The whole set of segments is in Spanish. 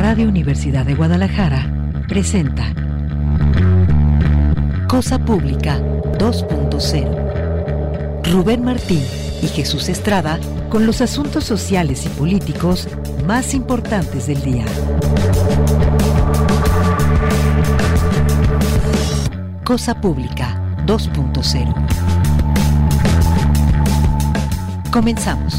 Radio Universidad de Guadalajara presenta Cosa Pública 2.0. Rubén Martín y Jesús Estrada con los asuntos sociales y políticos más importantes del día. Cosa Pública 2.0. Comenzamos.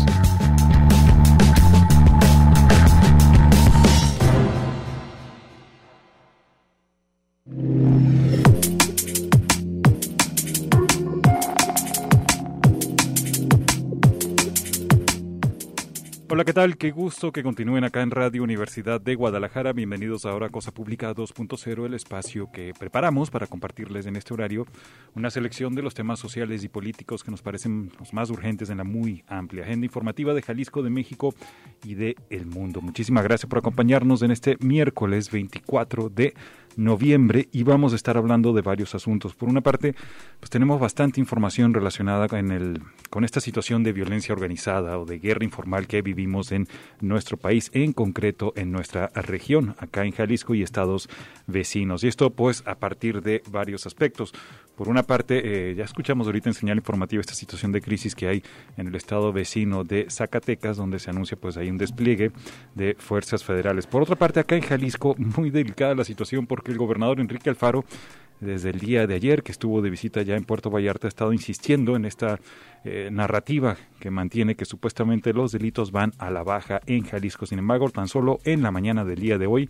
Hola, ¿qué tal? Qué gusto que continúen acá en Radio Universidad de Guadalajara. Bienvenidos ahora a Cosa Pública 2.0, el espacio que preparamos para compartirles en este horario una selección de los temas sociales y políticos que nos parecen los más urgentes en la muy amplia agenda informativa de Jalisco, de México y de el mundo. Muchísimas gracias por acompañarnos en este miércoles 24 de noviembre y vamos a estar hablando de varios asuntos. Por una parte, pues tenemos bastante información relacionada con esta situación de violencia organizada o de guerra informal que vivimos en nuestro país, en concreto en nuestra región, acá en Jalisco y estados vecinos. Y esto pues a partir de varios aspectos. Por una parte, ya escuchamos ahorita en señal informativa esta situación de crisis que hay en el estado vecino de Zacatecas, donde se anuncia pues hay un despliegue de fuerzas federales. Por otra parte, acá en Jalisco, muy delicada la situación porque el gobernador Enrique Alfaro, desde el día de ayer que estuvo de visita ya en Puerto Vallarta, ha estado insistiendo en esta narrativa que mantiene que supuestamente los delitos van a la baja en Jalisco. Sin embargo, tan solo en la mañana del día de hoy,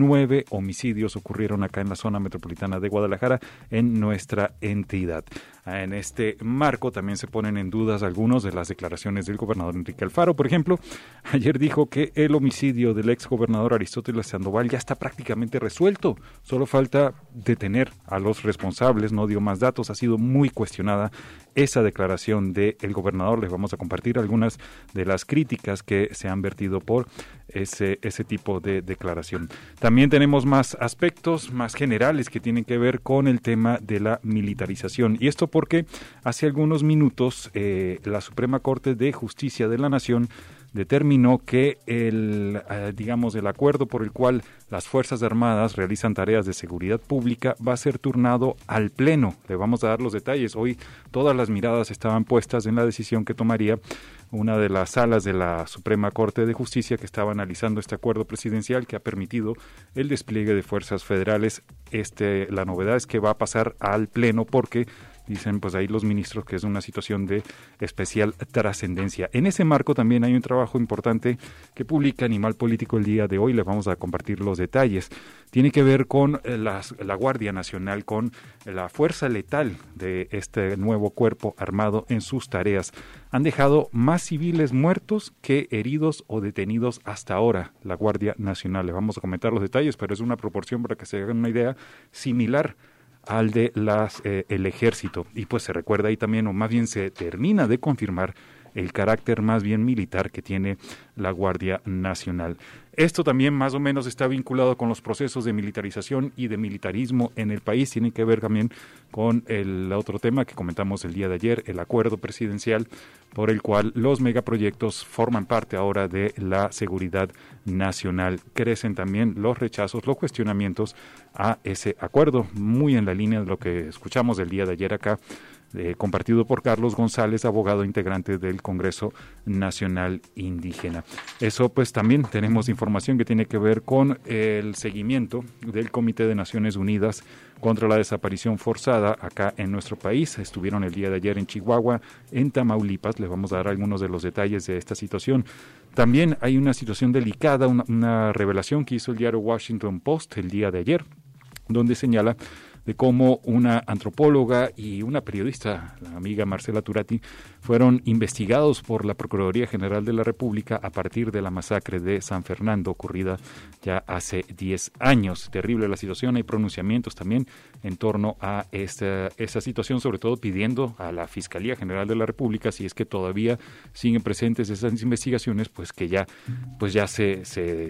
9 homicidios ocurrieron acá en la zona metropolitana de Guadalajara, en nuestra entidad. En este marco también se ponen en dudas algunos de las declaraciones del gobernador Enrique Alfaro. Por ejemplo, ayer dijo que el homicidio del ex gobernador Aristóteles Sandoval ya está prácticamente resuelto. Solo falta detener a los responsables, no dio más datos. Ha sido muy cuestionada esa declaración del gobernador. Les vamos a compartir algunas de las críticas que se han vertido por ese tipo de declaración. También tenemos más aspectos más generales que tienen que ver con el tema de la militarización. Y esto porque hace algunos minutos la Suprema Corte de Justicia de la Nación determinó que el acuerdo por el cual las Fuerzas Armadas realizan tareas de seguridad pública va a ser turnado al Pleno. Le vamos a dar los detalles. Hoy todas las miradas estaban puestas en la decisión que tomaría una de las salas de la Suprema Corte de Justicia que estaba analizando este acuerdo presidencial que ha permitido el despliegue de fuerzas federales. La novedad es que va a pasar al Pleno porque dicen pues ahí los ministros que es una situación de especial trascendencia. En ese marco también hay un trabajo importante que publica Animal Político el día de hoy. Les vamos a compartir los detalles. Tiene que ver con la Guardia Nacional, con la fuerza letal de este nuevo cuerpo armado en sus tareas. Han dejado más civiles muertos que heridos o detenidos hasta ahora, la Guardia Nacional. Les vamos a comentar los detalles, pero es una proporción para que se hagan una idea similar al de el ejército. Y pues se recuerda ahí también, o más bien se termina de confirmar el carácter más bien militar que tiene la Guardia Nacional. Esto también más o menos está vinculado con los procesos de militarización y de militarismo en el país. Tiene que ver también con el otro tema que comentamos el día de ayer, el acuerdo presidencial por el cual los megaproyectos forman parte ahora de la seguridad nacional. Crecen también los rechazos, los cuestionamientos a ese acuerdo, muy en la línea de lo que escuchamos el día de ayer acá, compartido por Carlos González, abogado integrante del Congreso Nacional Indígena. Eso pues también tenemos información que tiene que ver con el seguimiento del Comité de Naciones Unidas contra la desaparición forzada acá en nuestro país. Estuvieron el día de ayer en Chihuahua, en Tamaulipas. Les vamos a dar algunos de los detalles de esta situación. También hay una situación delicada, una revelación que hizo el diario Washington Post el día de ayer, donde señala de cómo una antropóloga y una periodista, la amiga Marcela Turati, fueron investigados por la Procuraduría General de la República a partir de la masacre de San Fernando ocurrida ya hace 10 años. Terrible la situación, hay pronunciamientos también en torno a esa situación, sobre todo pidiendo a la Fiscalía General de la República, si es que todavía siguen presentes esas investigaciones, pues que ya se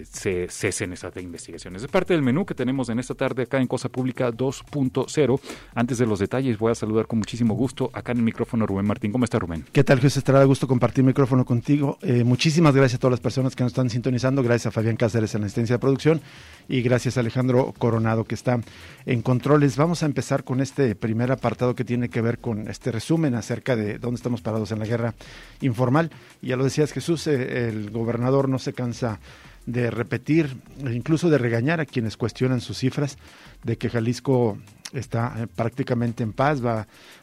cesen esas investigaciones. Es parte del menú que tenemos en esta tarde acá en Cosa Pública 2.0. Antes de los detalles, voy a saludar con muchísimo gusto acá en el micrófono a Rubén Martín. ¿Cómo está, Rubén? resumen. ¿Qué tal, Jesús Estrada? Gusto compartir micrófono contigo. Muchísimas gracias a todas las personas que nos están sintonizando. Gracias a Fabián Cáceres en la asistencia de producción y gracias a Alejandro Coronado que está en controles. Vamos a empezar con este primer apartado que tiene que ver con este resumen acerca de dónde estamos parados en la guerra informal. Y ya lo decías, Jesús, el gobernador no se cansa de repetir, incluso de regañar a quienes cuestionan sus cifras, de que Jalisco está prácticamente en paz, va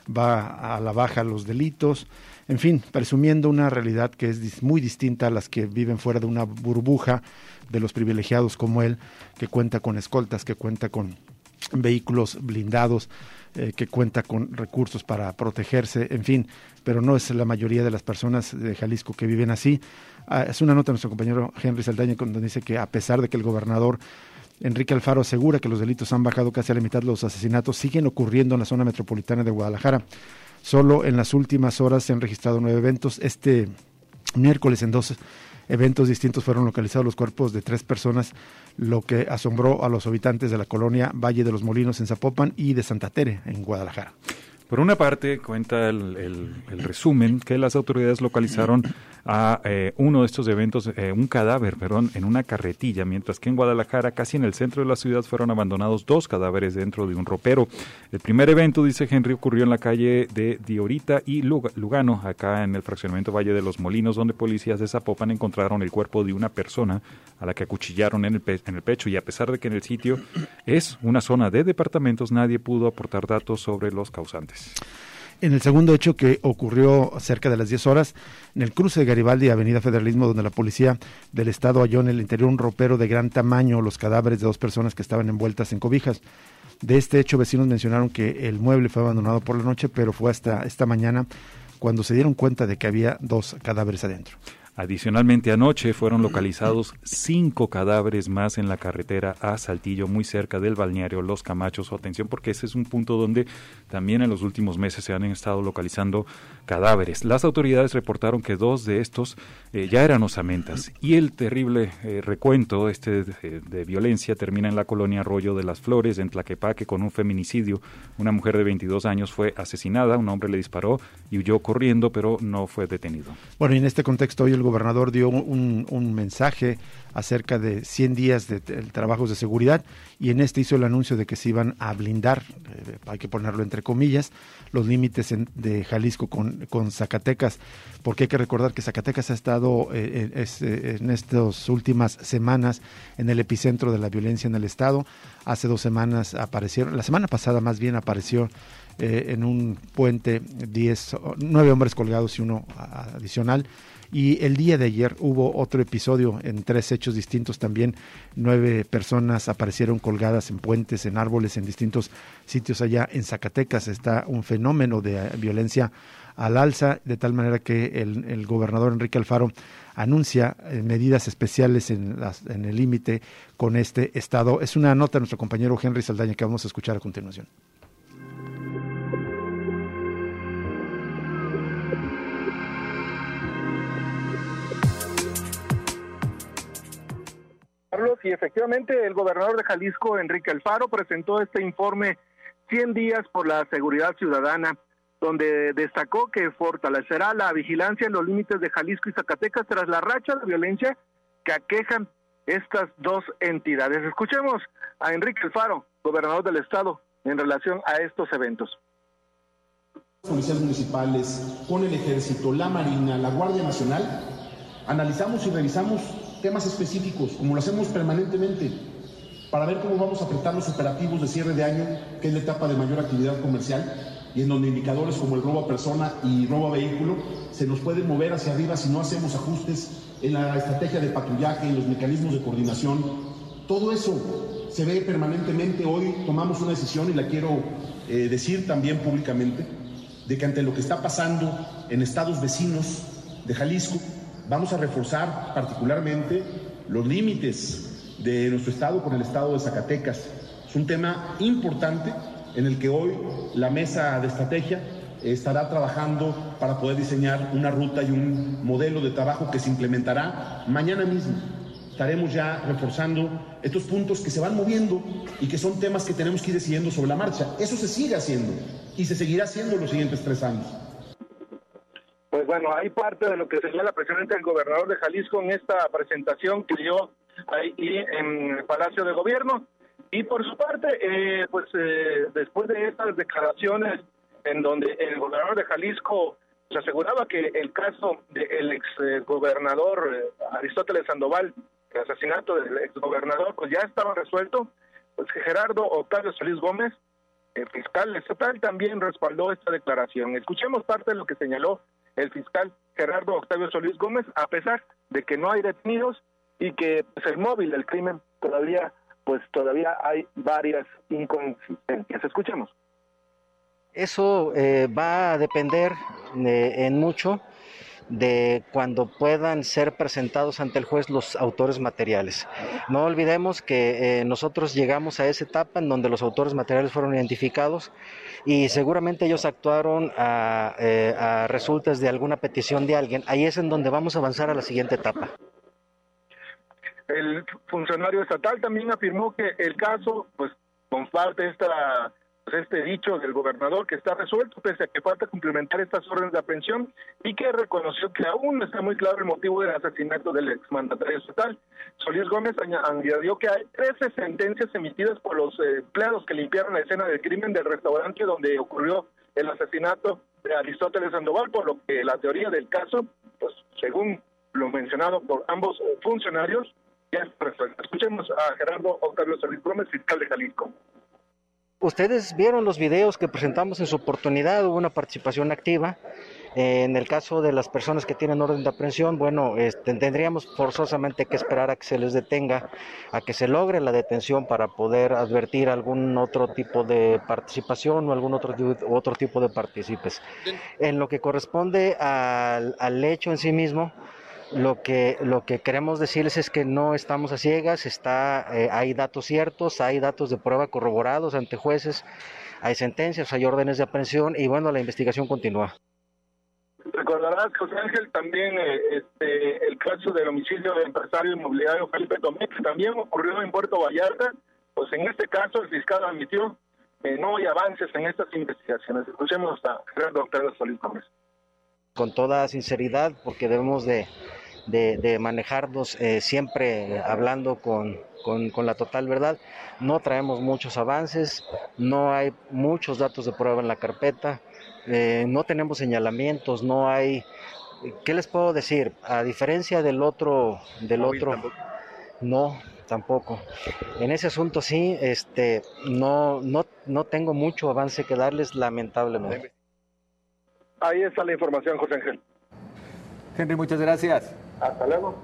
a la baja los delitos, en fin, presumiendo una realidad que es muy distinta a las que viven fuera de una burbuja de los privilegiados como él, que cuenta con escoltas, que cuenta con vehículos blindados, que cuenta con recursos para protegerse, en fin, pero no es la mayoría de las personas de Jalisco que viven así. Es una nota de nuestro compañero Henry Saldaña donde dice que a pesar de que el gobernador Enrique Alfaro asegura que los delitos han bajado casi a la mitad, los asesinatos siguen ocurriendo en la zona metropolitana de Guadalajara. Solo en las últimas horas se han registrado 9 eventos. Este miércoles en 2 eventos distintos fueron localizados los cuerpos de 3 personas, lo que asombró a los habitantes de la colonia Valle de los Molinos en Zapopan y de Santa Tere en Guadalajara. Por una parte, cuenta el resumen que las autoridades localizaron a uno de estos eventos, un cadáver, en una carretilla, mientras que en Guadalajara, casi en el centro de la ciudad, fueron abandonados 2 cadáveres dentro de un ropero. El primer evento, dice Henry, ocurrió en la calle de Diorita y Lugano, acá en el fraccionamiento Valle de los Molinos, donde policías de Zapopan encontraron el cuerpo de una persona a la que acuchillaron en el pecho, y a pesar de que en el sitio es una zona de departamentos, nadie pudo aportar datos sobre los causantes. En el segundo hecho, que ocurrió cerca de las 10 horas, en el cruce de Garibaldi y Avenida Federalismo, donde la policía del estado halló en el interior un ropero de gran tamaño, los cadáveres de 2 personas que estaban envueltas en cobijas. De este hecho, vecinos mencionaron que el mueble fue abandonado por la noche, pero fue hasta esta mañana cuando se dieron cuenta de que había 2 cadáveres adentro. Adicionalmente, anoche fueron localizados 5 cadáveres más en la carretera a Saltillo, muy cerca del balneario Los Camachos. Atención, porque ese es un punto donde también en los últimos meses se han estado localizando cadáveres. Las autoridades reportaron que 2 de estos ya eran osamentas, y el terrible recuento de violencia termina en la colonia Arroyo de las Flores, en Tlaquepaque, con un feminicidio. Una mujer de 22 años fue asesinada, un hombre le disparó y huyó corriendo, pero no fue detenido. Bueno, y en este contexto hoy el gobernador dio un mensaje acerca de 100 días de trabajos de seguridad, y en este hizo el anuncio de que se iban a blindar, hay que ponerlo entre comillas, los límites de Jalisco con Zacatecas, porque hay que recordar que Zacatecas ha estado en estas últimas semanas en el epicentro de la violencia en el estado. Hace 2 semanas la semana pasada más bien apareció en un puente 9 hombres colgados y 1 adicional. Y el día de ayer hubo otro episodio en 3 hechos distintos también. 9 personas aparecieron colgadas en puentes, en árboles, en distintos sitios allá en Zacatecas. Está un fenómeno de violencia al alza, de tal manera que el gobernador Enrique Alfaro anuncia medidas especiales en el límite con este estado. Es una nota de nuestro compañero Henry Saldaña que vamos a escuchar a continuación. Y efectivamente el gobernador de Jalisco, Enrique Alfaro, presentó este informe 100 días por la seguridad ciudadana, donde destacó que fortalecerá la vigilancia en los límites de Jalisco y Zacatecas tras la racha de violencia que aquejan estas 2 entidades. Escuchemos a Enrique Alfaro, gobernador del estado, en relación a estos eventos. Policías municipales, con el Ejército, la Marina, la Guardia Nacional, analizamos y revisamos temas específicos, como lo hacemos permanentemente, para ver cómo vamos a apretar los operativos de cierre de año, que es la etapa de mayor actividad comercial, y en donde indicadores como el robo a persona y robo a vehículo se nos pueden mover hacia arriba si no hacemos ajustes en la estrategia de patrullaje, en los mecanismos de coordinación. Todo eso se ve permanentemente. Hoy tomamos una decisión, y la quiero decir también públicamente, de que ante lo que está pasando en estados vecinos de Jalisco, vamos a reforzar particularmente los límites de nuestro estado con el estado de Zacatecas. Es un tema importante en el que hoy la mesa de estrategia estará trabajando para poder diseñar una ruta y un modelo de trabajo que se implementará mañana mismo. Estaremos ya reforzando estos puntos que se van moviendo y que son temas que tenemos que ir decidiendo sobre la marcha. Eso se sigue haciendo y se seguirá haciendo los siguientes 3 años. pues bueno, hay parte de lo que señala precisamente el gobernador de Jalisco en esta presentación que dio ahí en el Palacio de Gobierno. Y por su parte, después de estas declaraciones en donde el gobernador de Jalisco se aseguraba que el caso del exgobernador Aristóteles Sandoval, el asesinato del exgobernador, pues ya estaba resuelto, pues que Gerardo Octavio Solís Gómez, el fiscal estatal, también respaldó esta declaración. Escuchemos parte de lo que señaló el fiscal Gerardo Octavio Solís Gómez, a pesar de que no hay detenidos y que pues, el móvil del crimen todavía hay varias inconsistencias. Escuchemos. Eso va a depender en mucho de cuando puedan ser presentados ante el juez los autores materiales. No olvidemos que nosotros llegamos a esa etapa en donde los autores materiales fueron identificados y seguramente ellos actuaron a resultas de alguna petición de alguien. Ahí es en donde vamos a avanzar a la siguiente etapa. El funcionario estatal también afirmó que el caso, pues, comparte este dicho del gobernador que está resuelto, pese a que falta cumplimentar estas órdenes de aprehensión, y que reconoció que aún no está muy claro el motivo del asesinato del exmandatario estatal. Solís Gómez añadió que hay 13 sentencias emitidas por los empleados que limpiaron la escena del crimen del restaurante donde ocurrió el asesinato de Aristóteles Sandoval, por lo que la teoría del caso, pues según lo mencionado por ambos funcionarios, ya está resuelta. Escuchemos a Gerardo Octavio Solís Gómez, fiscal de Jalisco. Ustedes vieron los videos que presentamos en su oportunidad, hubo una participación activa. En el caso de las personas que tienen orden de aprehensión, bueno, tendríamos forzosamente que esperar a que se les detenga, a que se logre la detención para poder advertir algún otro tipo de participación o algún otro tipo de partícipes. En lo que corresponde al hecho en sí mismo, lo que queremos decirles es que no estamos a ciegas, hay datos ciertos, hay datos de prueba corroborados ante jueces, hay sentencias, hay órdenes de aprehensión y bueno, la investigación continúa. Recordarás, José Ángel, también el caso del homicidio del empresario inmobiliario Felipe Tomé, que también ocurrió en Puerto Vallarta. Pues en este caso el fiscal admitió que no hay avances en estas investigaciones. Escuchemos a Gerardo Octavio Solís Gómez. Con toda sinceridad, porque debemos de manejarnos siempre hablando con la total verdad. No traemos muchos avances, no hay muchos datos de prueba en la carpeta, no tenemos señalamientos, no hay... ¿Qué les puedo decir? A diferencia del otro, no, tampoco. En ese asunto sí, no tengo mucho avance que darles, lamentablemente. Ahí está la información, José Ángel. Henry, muchas gracias. Hasta luego.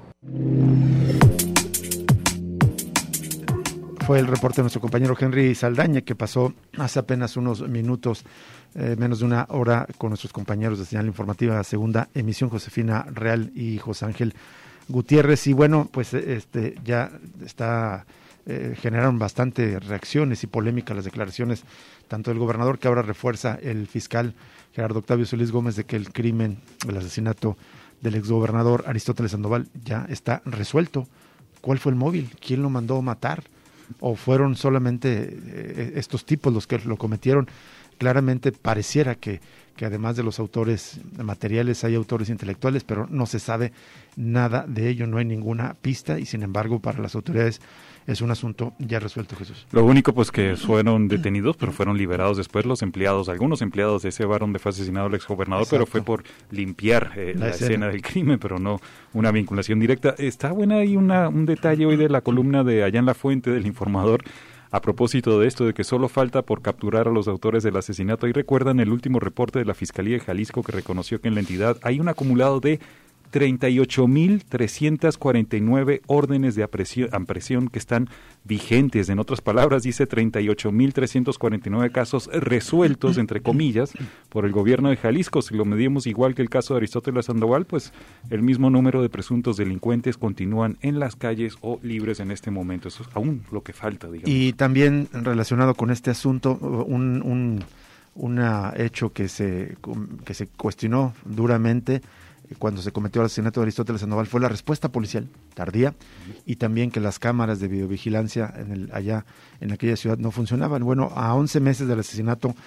Fue el reporte de nuestro compañero Henry Saldaña, que pasó hace apenas unos minutos, menos de una hora, con nuestros compañeros de Señal Informativa, segunda emisión, Josefina Real y José Ángel Gutiérrez. Y bueno, pues ya generaron bastante reacciones y polémica las declaraciones tanto del gobernador, que ahora refuerza el fiscal Gerardo Octavio Solís Gómez, de que el crimen, el asesinato del exgobernador Aristóteles Sandoval ya está resuelto. ¿Cuál fue el móvil? ¿Quién lo mandó matar? ¿O fueron solamente estos tipos los que lo cometieron? Claramente pareciera que además de los autores materiales hay autores intelectuales, pero no se sabe nada de ello, no hay ninguna pista, y sin embargo para las autoridades es un asunto ya resuelto, Jesús. Lo único pues que fueron detenidos, pero fueron liberados después los empleados, algunos empleados de ese bar donde fue asesinado el exgobernador. Exacto. Pero fue por limpiar la escena del crimen, pero no una vinculación directa. Está buena ahí un detalle hoy de la columna de Allá en la Fuente del Informador, a propósito de esto, de que solo falta por capturar a los autores del asesinato. Ahí recuerdan el último reporte de la Fiscalía de Jalisco, que reconoció que en la entidad hay un acumulado de 38,349 órdenes de aprehensión que están vigentes. En otras palabras, dice 38,349 casos resueltos, entre comillas, por el gobierno de Jalisco. Si lo medimos igual que el caso de Aristóteles Sandoval, pues el mismo número de presuntos delincuentes continúan en las calles o libres en este momento. Eso es aún lo que falta, digamos. Y también relacionado con este asunto, un hecho que se cuestionó duramente cuando se cometió el asesinato de Aristóteles Sandoval fue la respuesta policial tardía, y también que las cámaras de videovigilancia allá en aquella ciudad no funcionaban. Bueno, a 11 meses del asesinato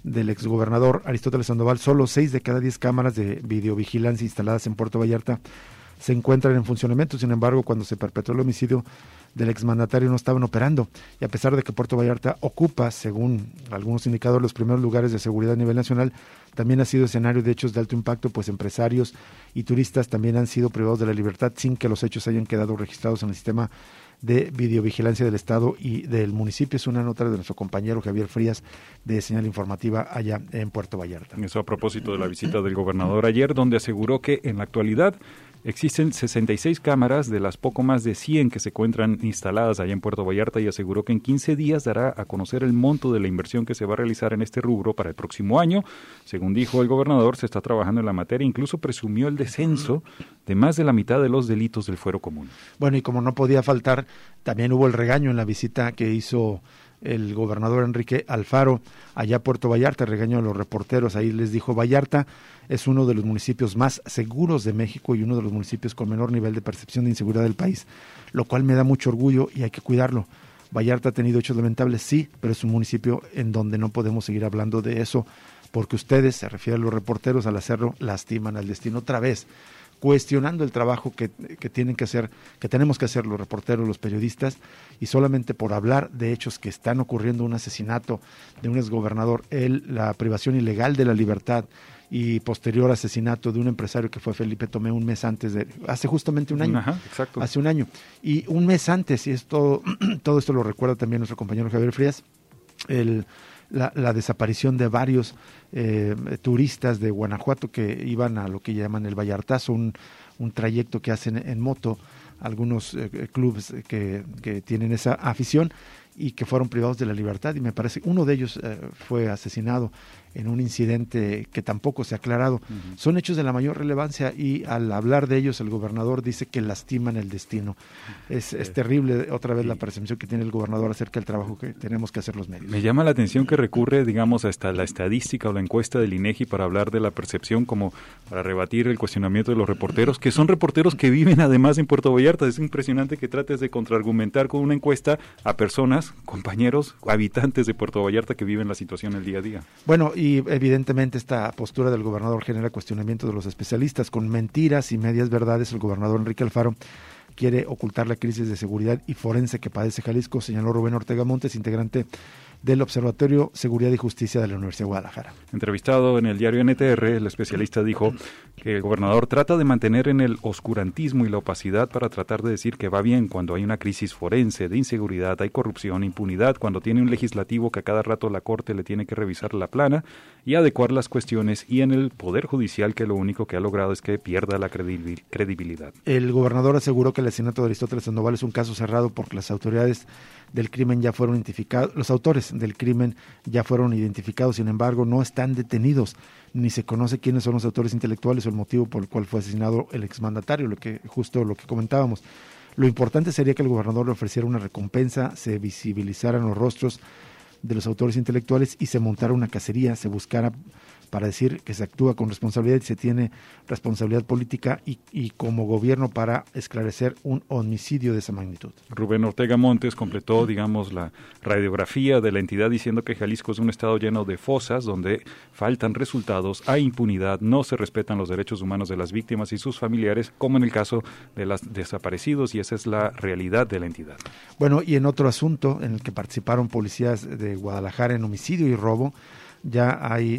del exgobernador Aristóteles Sandoval, solo 6 de cada 10 cámaras de videovigilancia instaladas en Puerto Vallarta se encuentran en funcionamiento. Sin embargo, cuando se perpetró el homicidio del exmandatario no estaban operando, y a pesar de que Puerto Vallarta ocupa, según algunos indicadores, los primeros lugares de seguridad a nivel nacional, también ha sido escenario de hechos de alto impacto, pues empresarios y turistas también han sido privados de la libertad sin que los hechos hayan quedado registrados en el sistema de videovigilancia del Estado y del municipio. Es una nota de nuestro compañero Javier Frías de Señal Informativa allá en Puerto Vallarta. Eso a propósito de la visita del gobernador ayer, donde aseguró que en la actualidad existen 66 cámaras de las poco más de 100 que se encuentran instaladas allá en Puerto Vallarta, y aseguró que en 15 días dará a conocer el monto de la inversión que se va a realizar en este rubro para el próximo año. Según dijo el gobernador, se está trabajando en la materia, incluso presumió el descenso de más de la mitad de los delitos del fuero común. Bueno, y como no podía faltar, también hubo el regaño en la visita que hizo el gobernador Enrique Alfaro allá a Puerto Vallarta, regaño a los reporteros. Ahí les dijo: Vallarta es uno de los municipios más seguros de México y uno de los municipios con menor nivel de percepción de inseguridad del país, lo cual me da mucho orgullo y hay que cuidarlo. Vallarta ha tenido hechos lamentables, sí, pero es un municipio en donde no podemos seguir hablando de eso, porque ustedes, se refiere a los reporteros, al hacerlo lastiman al destino. Otra vez cuestionando el trabajo que tienen que hacer, que tenemos que hacer los reporteros, los periodistas, y solamente por hablar de hechos que están ocurriendo, un asesinato de un exgobernador, la privación ilegal de la libertad y posterior asesinato de un empresario que fue Felipe Tomé un mes antes hace justamente un año. Ajá, exacto. Hace un año. Y un mes antes, y esto, todo esto lo recuerda también nuestro compañero Javier Frías, la desaparición de varios turistas de Guanajuato que iban a lo que llaman el Vallartazo, un trayecto que hacen en moto algunos clubes que tienen esa afición, y que fueron privados de la libertad, y me parece uno de ellos fue asesinado en un incidente que tampoco se ha aclarado. Uh-huh. Son hechos de la mayor relevancia, y al hablar de ellos el gobernador dice que lastiman el destino. Es terrible otra vez la percepción que tiene el gobernador acerca del trabajo que tenemos que hacer los medios. Me llama la atención que recurre, digamos, hasta la estadística o la encuesta del INEGI para hablar de la percepción, como para rebatir el cuestionamiento de los reporteros, que son reporteros que viven además en Puerto Vallarta. Es impresionante que trates de contraargumentar con una encuesta a personas, compañeros, habitantes de Puerto Vallarta que viven la situación el día a día. Bueno, y evidentemente esta postura del gobernador genera cuestionamiento de los especialistas. Con mentiras y medias verdades, el gobernador Enrique Alfaro quiere ocultar la crisis de seguridad y forense que padece Jalisco, señaló Rubén Ortega Montes, integrante del Observatorio Seguridad y Justicia de la Universidad de Guadalajara. Entrevistado en el diario NTR, el especialista dijo que el gobernador trata de mantener en el oscurantismo y la opacidad para tratar de decir que va bien cuando hay una crisis forense, de inseguridad, hay corrupción, impunidad, cuando tiene un legislativo que a cada rato la Corte le tiene que revisar la plana y adecuar las cuestiones, y en el Poder Judicial que lo único que ha logrado es que pierda la credibilidad. El gobernador aseguró que el asesinato de Aristóteles Sandoval es un caso cerrado porque las autoridades del crimen ya fueron identificados, los autores del crimen ya fueron identificados, sin embargo no están detenidos, ni se conoce quiénes son los autores intelectuales o el motivo por el cual fue asesinado el exmandatario, justo lo que comentábamos. Lo importante sería que el gobernador le ofreciera una recompensa, se visibilizaran los rostros de los autores intelectuales y se montara una cacería, se buscara para decir que se actúa con responsabilidad y se tiene responsabilidad política y como gobierno para esclarecer un homicidio de esa magnitud. Rubén Ortega Montes completó, digamos, la radiografía de la entidad diciendo que Jalisco es un estado lleno de fosas donde faltan resultados, hay impunidad, no se respetan los derechos humanos de las víctimas y sus familiares, como en el caso de los desaparecidos, y esa es la realidad de la entidad. Bueno, y en otro asunto en el que participaron policías de Guadalajara en homicidio y robo, ya hay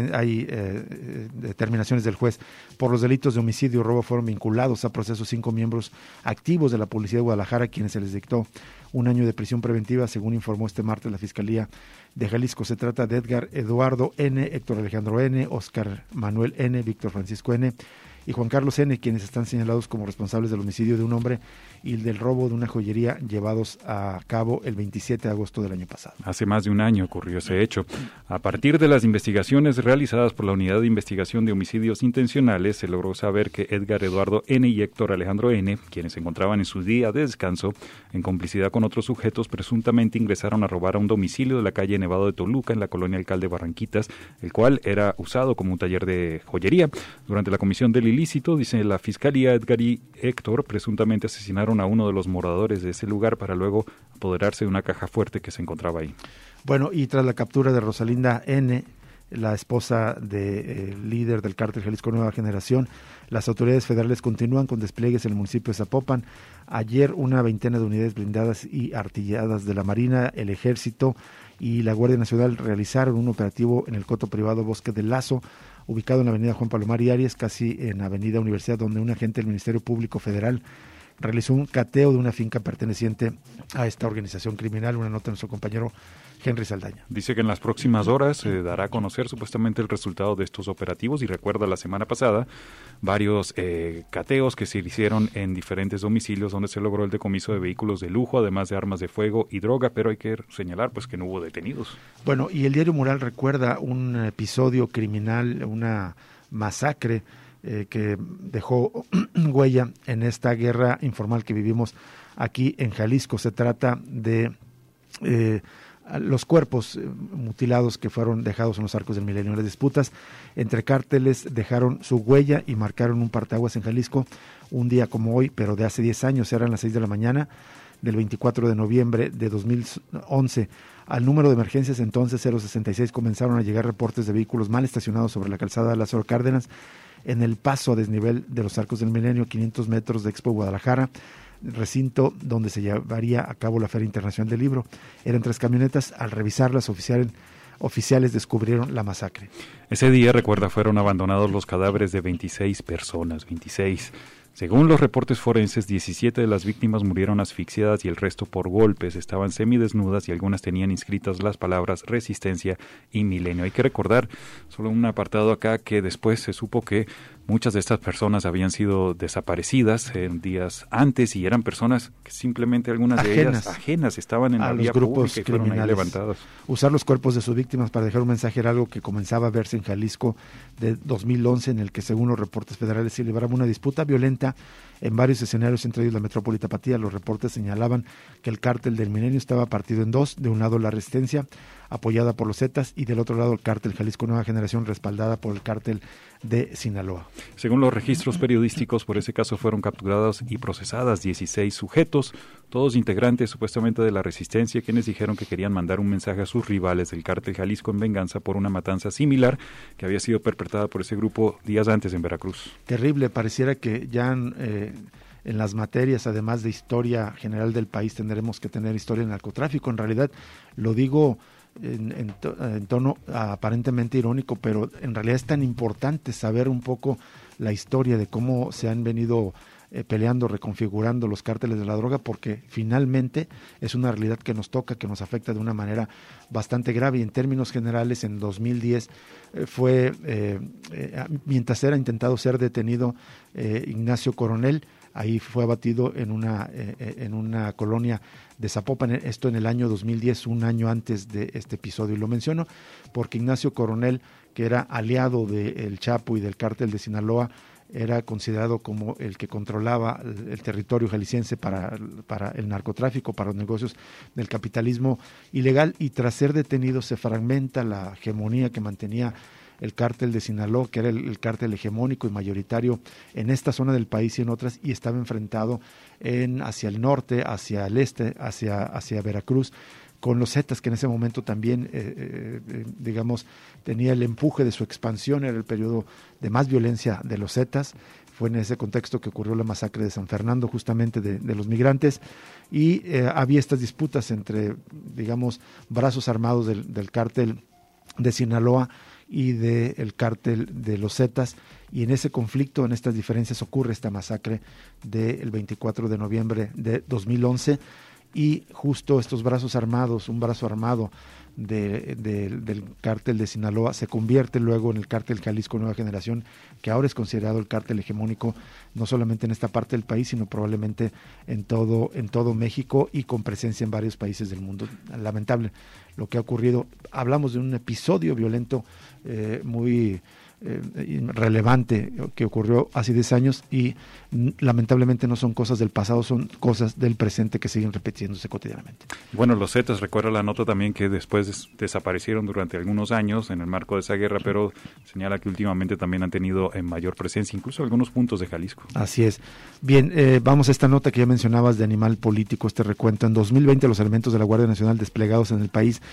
determinaciones del juez. Por los delitos de homicidio y robo fueron vinculados a proceso 5 miembros activos de la Policía de Guadalajara, quienes se les dictó 1 año de prisión preventiva, según informó este martes la Fiscalía de Jalisco. Se trata de Edgar Eduardo N., Héctor Alejandro N., Oscar Manuel N., Víctor Francisco N., y Juan Carlos N., quienes están señalados como responsables del homicidio de un hombre y del robo de una joyería llevados a cabo el 27 de agosto del año pasado. Hace más de un año ocurrió ese hecho. A partir de las investigaciones realizadas por la Unidad de Investigación de Homicidios Intencionales, se logró saber que Edgar Eduardo N. y Héctor Alejandro N., quienes se encontraban en su día de descanso, en complicidad con otros sujetos, presuntamente ingresaron a robar a un domicilio de la calle Nevado de Toluca, en la colonia Alcalde Barranquitas, el cual era usado como un taller de joyería. Durante la comisión del ilícito, dice la Fiscalía, Edgar y Héctor presuntamente asesinaron a uno de los moradores de ese lugar para luego apoderarse de una caja fuerte que se encontraba ahí. Bueno, y tras la captura de Rosalinda N., la esposa del líder del cártel Jalisco Nueva Generación. Las autoridades federales continúan con despliegues en el municipio de Zapopan. Ayer una veintena de unidades blindadas y artilladas de la Marina, el Ejército y la Guardia Nacional realizaron un operativo en el coto privado Bosque del Lazo, ubicado en la avenida Juan Palomar y Arias, casi en avenida Universidad, donde un agente del Ministerio Público Federal realizó un cateo de una finca perteneciente a esta organización criminal. Una nota de nuestro compañero Henry Saldaña. Dice que en las próximas horas se dará a conocer supuestamente el resultado de estos operativos, y recuerda la semana pasada varios cateos que se hicieron en diferentes domicilios donde se logró el decomiso de vehículos de lujo, además de armas de fuego y droga, pero hay que señalar pues que no hubo detenidos. Bueno, y el diario Mural recuerda un episodio criminal, una masacre que dejó huella en esta guerra informal que vivimos aquí en Jalisco. Se trata de los cuerpos mutilados que fueron dejados en los Arcos del Milenio. Las disputas entre cárteles dejaron su huella y marcaron un parteaguas en Jalisco un día como hoy, pero de hace 10 años. Eran las 6 de la mañana del 24 de noviembre de 2011. Al número de emergencias entonces 066 comenzaron a llegar reportes de vehículos mal estacionados sobre la calzada de Lázaro Cárdenas en el paso a desnivel de los Arcos del Milenio, 500 metros de Expo Guadalajara, recinto donde se llevaría a cabo la Feria Internacional del Libro. Eran 3 camionetas. Al revisarlas, oficiales descubrieron la masacre. Ese día, recuerda, fueron abandonados los cadáveres de 26 personas, 26. Según los reportes forenses, 17 de las víctimas murieron asfixiadas y el resto por golpes. Estaban semidesnudas y algunas tenían inscritas las palabras Resistencia y Milenio. Hay que recordar, solo un apartado acá, que después se supo que muchas de estas personas habían sido desaparecidas en días antes y eran personas que simplemente algunas de ellas ajenas estaban en la vía pública y fueron ahí levantadas. Usar los cuerpos de sus víctimas para dejar un mensaje era algo que comenzaba a verse en Jalisco de 2011, en el que, según los reportes federales, se libraba una disputa violenta en varios escenarios, entre ellos la metrópoli Tapatía. Los reportes señalaban que el cártel del Milenio estaba partido en dos: de un lado la Resistencia, apoyada por los Zetas, y del otro lado el cártel Jalisco Nueva Generación, respaldada por el cártel de Sinaloa. Según los registros periodísticos, por ese caso fueron capturadas y procesadas 16 sujetos, todos integrantes supuestamente de la Resistencia, quienes dijeron que querían mandar un mensaje a sus rivales del cártel Jalisco en venganza por una matanza similar que había sido perpetrada por ese grupo días antes en Veracruz. Terrible. Pareciera que ya en las materias, además de historia general del país, tendremos que tener historia de narcotráfico. En realidad, lo digo en tono aparentemente irónico, pero en realidad es tan importante saber un poco la historia de cómo se han venido peleando, reconfigurando los cárteles de la droga, porque finalmente es una realidad que nos toca, que nos afecta de una manera bastante grave. Y en términos generales, en 2010 fue, mientras era intentado ser detenido Ignacio Coronel, ahí fue abatido en una colonia de Zapopan, esto en el año 2010, un año antes de este episodio. Y lo menciono porque Ignacio Coronel, que era aliado del Chapo y del cártel de Sinaloa, era considerado como el que controlaba el territorio jalisciense para el narcotráfico, para los negocios del capitalismo ilegal, y tras ser detenido se fragmenta la hegemonía que mantenía el cártel de Sinaloa, que era el cártel hegemónico y mayoritario en esta zona del país y en otras, y estaba enfrentado hacia el norte, hacia el este, hacia Veracruz, con los Zetas, que en ese momento también, digamos, tenía el empuje de su expansión. Era el periodo de más violencia de los Zetas. Fue en ese contexto que ocurrió la masacre de San Fernando, justamente de los migrantes, y había estas disputas entre, digamos, brazos armados del cártel de Sinaloa y del cártel de los Zetas, y en ese conflicto, en estas diferencias, ocurre esta masacre del 24 de noviembre de 2011, y justo estos brazos armados, un brazo armado del cártel de Sinaloa, se convierte luego en el cártel Jalisco Nueva Generación, que ahora es considerado el cártel hegemónico, no solamente en esta parte del país, sino probablemente en todo México, y con presencia en varios países del mundo. Lamentable lo que ha ocurrido. Hablamos de un episodio violento muy relevante que ocurrió hace 10 años, y lamentablemente no son cosas del pasado, son cosas del presente que siguen repitiéndose cotidianamente. Bueno, los Zetas, recuerda la nota también que después desaparecieron durante algunos años en el marco de esa guerra, pero señala que últimamente también han tenido mayor presencia, incluso en algunos puntos de Jalisco. Así es. Bien, vamos a esta nota que ya mencionabas de Animal Político, este recuento. En 2020 los elementos de la Guardia Nacional desplegados en el país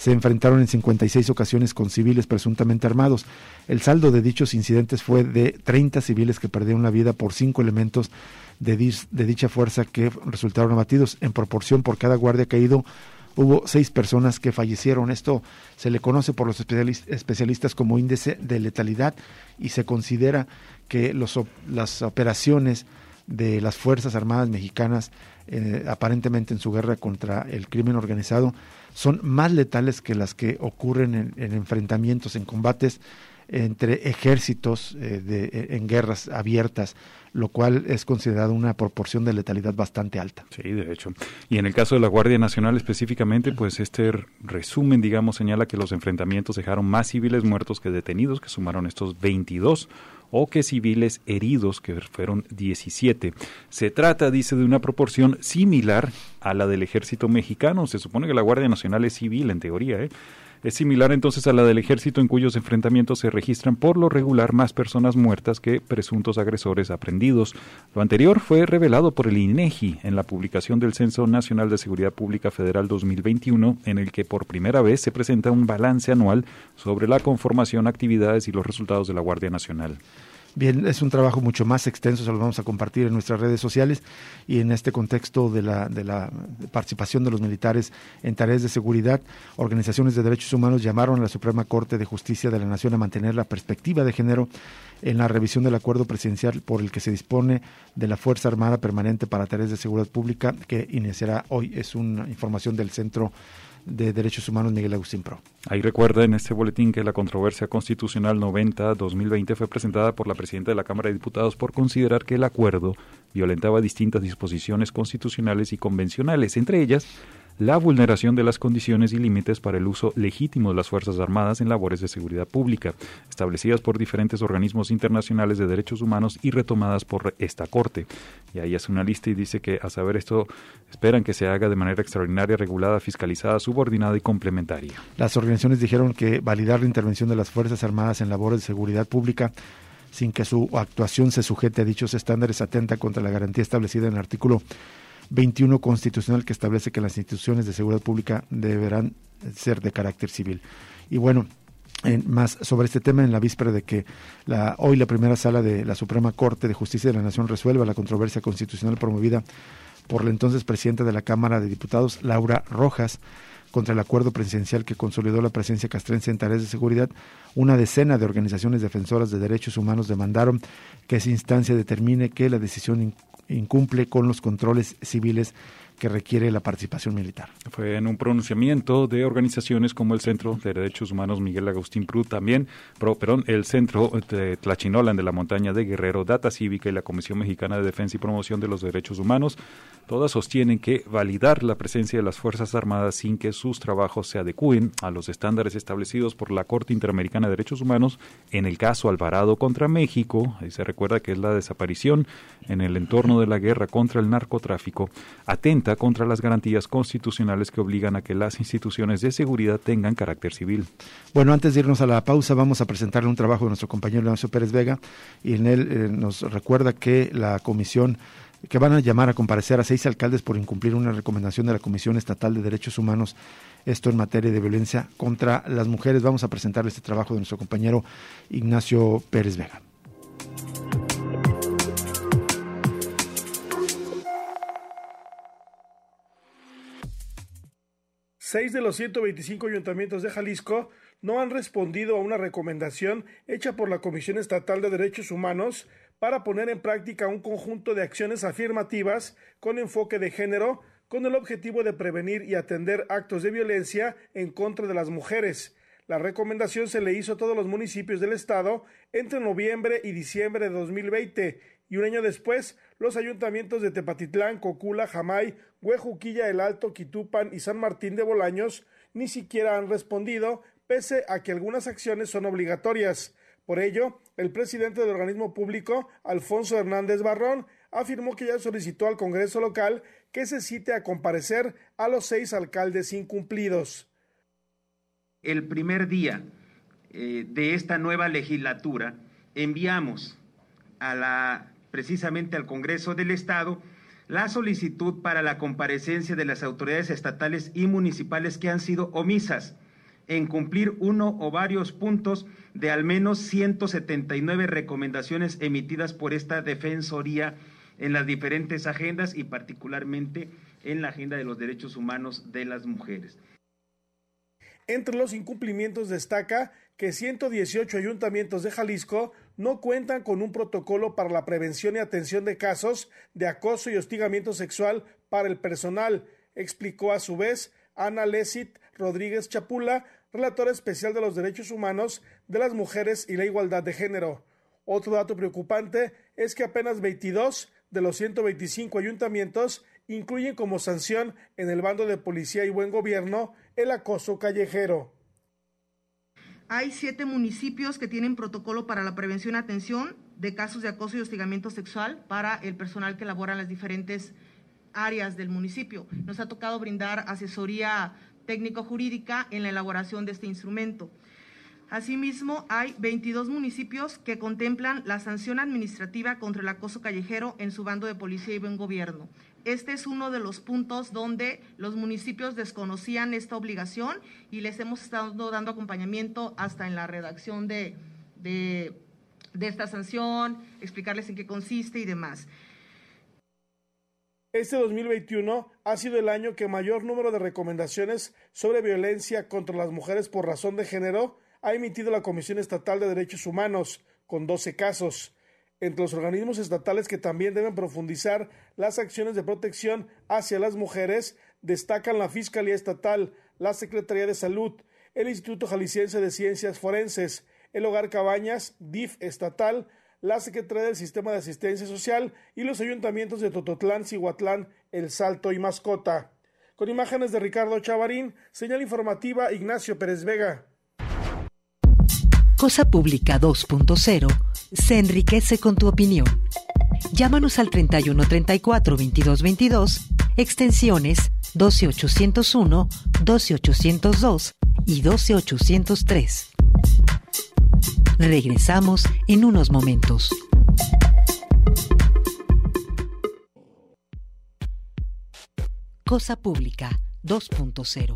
se enfrentaron en 56 ocasiones con civiles presuntamente armados. El saldo de dichos incidentes fue de 30 civiles que perdieron la vida por 5 elementos de dicha fuerza que resultaron abatidos. En proporción, por cada guardia caído hubo 6 personas que fallecieron. Esto se le conoce por los especialistas como índice de letalidad, y se considera que las operaciones de las Fuerzas Armadas mexicanas, aparentemente en su guerra contra el crimen organizado, son más letales que las que ocurren en enfrentamientos, en combates entre ejércitos en guerras abiertas, lo cual es considerado una proporción de letalidad bastante alta. Sí, de hecho. Y en el caso de la Guardia Nacional específicamente, pues este resumen, digamos, señala que los enfrentamientos dejaron más civiles muertos que detenidos, que sumaron estos 22, o que civiles heridos, que fueron 17. Se trata, dice, de una proporción similar a la del ejército mexicano. Se supone que la Guardia Nacional es civil, en teoría, Es similar entonces a la del ejército, en cuyos enfrentamientos se registran por lo regular más personas muertas que presuntos agresores aprehendidos. Lo anterior fue revelado por el INEGI en la publicación del Censo Nacional de Seguridad Pública Federal 2021, en el que por primera vez se presenta un balance anual sobre la conformación, actividades y los resultados de la Guardia Nacional. Bien, es un trabajo mucho más extenso, se lo vamos a compartir en nuestras redes sociales, y en este contexto de la participación de los militares en tareas de seguridad, organizaciones de derechos humanos llamaron a la Suprema Corte de Justicia de la Nación a mantener la perspectiva de género en la revisión del acuerdo presidencial por el que se dispone de la Fuerza Armada Permanente para Tareas de Seguridad Pública, que iniciará hoy. Es una información del Centro de Derechos Humanos Miguel Agustín Pro. Ahí recuerda en este boletín que la controversia constitucional 90-2020 fue presentada por la presidenta de la Cámara de Diputados por considerar que el acuerdo violentaba distintas disposiciones constitucionales y convencionales, entre ellas la vulneración de las condiciones y límites para el uso legítimo de las Fuerzas Armadas en labores de seguridad pública, establecidas por diferentes organismos internacionales de derechos humanos y retomadas por esta Corte. Y ahí hace una lista y dice que, a saber esto, esperan que se haga de manera extraordinaria, regulada, fiscalizada, subordinada y complementaria. Las organizaciones dijeron que validar la intervención de las Fuerzas Armadas en labores de seguridad pública sin que su actuación se sujete a dichos estándares atenta contra la garantía establecida en el artículo 21 constitucional, que establece que las instituciones de seguridad pública deberán ser de carácter civil. Y bueno, más sobre este tema, en la víspera de que hoy la primera sala de la Suprema Corte de Justicia de la Nación resuelva la controversia constitucional promovida por la entonces presidenta de la Cámara de Diputados, Laura Rojas, contra el acuerdo presidencial que consolidó la presencia castrense en tareas de seguridad, una decena de organizaciones defensoras de derechos humanos demandaron que esa instancia determine que la decisión incumple con los controles civiles que requiere la participación militar. Fue en un pronunciamiento de organizaciones como el Centro de Derechos Humanos Miguel Agustín Pro, el Centro de Tlachinolan de la Montaña de Guerrero, Data Cívica y la Comisión Mexicana de Defensa y Promoción de los Derechos Humanos. Todas sostienen que validar la presencia de las Fuerzas Armadas sin que sus trabajos se adecúen a los estándares establecidos por la Corte Interamericana de Derechos Humanos, en el caso Alvarado contra México, ahí se recuerda que es la desaparición en el entorno de la guerra contra el narcotráfico, atenta contra las garantías constitucionales que obligan a que las instituciones de seguridad tengan carácter civil. Bueno, antes de irnos a la pausa, vamos a presentarle un trabajo de nuestro compañero Leoncio Pérez Vega, y en él nos recuerda que la comisión, que van a llamar a comparecer a 6 alcaldes por incumplir una recomendación de la Comisión Estatal de Derechos Humanos, esto en materia de violencia contra las mujeres. Vamos a presentarle este trabajo de nuestro compañero Ignacio Pérez Vega. 6 de los 125 ayuntamientos de Jalisco no han respondido a una recomendación hecha por la Comisión Estatal de Derechos Humanos para poner en práctica un conjunto de acciones afirmativas con enfoque de género, con el objetivo de prevenir y atender actos de violencia en contra de las mujeres. La recomendación se le hizo a todos los municipios del estado entre noviembre y diciembre de 2020, y un año después, los ayuntamientos de Tepatitlán, Cocula, Jamay, Huejuquilla, El Alto, Quitupan y San Martín de Bolaños ni siquiera han respondido, pese a que algunas acciones son obligatorias. Por ello, el presidente del organismo público, Alfonso Hernández Barrón, afirmó que ya solicitó al Congreso local que se cite a comparecer a los 6 alcaldes incumplidos. El primer día de esta nueva legislatura enviamos precisamente al Congreso del Estado la solicitud para la comparecencia de las autoridades estatales y municipales que han sido omisas en cumplir uno o varios puntos de al menos 179 recomendaciones emitidas por esta Defensoría en las diferentes agendas y particularmente en la agenda de los derechos humanos de las mujeres. Entre los incumplimientos destaca que 118 ayuntamientos de Jalisco no cuentan con un protocolo para la prevención y atención de casos de acoso y hostigamiento sexual para el personal, explicó a su vez Ana Lesit Rodríguez Chapula, relatora especial de los derechos humanos de las mujeres y la igualdad de género. Otro dato preocupante es que apenas 22 de los 125 ayuntamientos incluyen como sanción en el bando de policía y buen gobierno el acoso callejero. Hay 7 municipios que tienen protocolo para la prevención y atención de casos de acoso y hostigamiento sexual para el personal que labora en las diferentes áreas del municipio. Nos ha tocado brindar asesoría técnico-jurídica en la elaboración de este instrumento. Asimismo, hay 22 municipios que contemplan la sanción administrativa contra el acoso callejero en su bando de policía y buen gobierno. Este es uno de los puntos donde los municipios desconocían esta obligación y les hemos estado dando acompañamiento hasta en la redacción de esta sanción, explicarles en qué consiste y demás. Este 2021 ha sido el año que mayor número de recomendaciones sobre violencia contra las mujeres por razón de género ha emitido la Comisión Estatal de Derechos Humanos, con 12 casos. Entre los organismos estatales que también deben profundizar las acciones de protección hacia las mujeres, destacan la Fiscalía Estatal, la Secretaría de Salud, el Instituto Jalisciense de Ciencias Forenses, el Hogar Cabañas, DIF estatal, la Secretaría del Sistema de Asistencia Social y los ayuntamientos de Tototlán, Cihuatlán, El Salto y Mascota. Con imágenes de Ricardo Chavarín, señal informativa Ignacio Pérez Vega. Cosa Pública 2.0 se enriquece con tu opinión. Llámanos al 3134-2222, extensiones 12801, 12802 y 12803. Regresamos en unos momentos. Cosa Pública 2.0.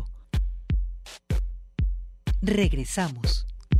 Regresamos.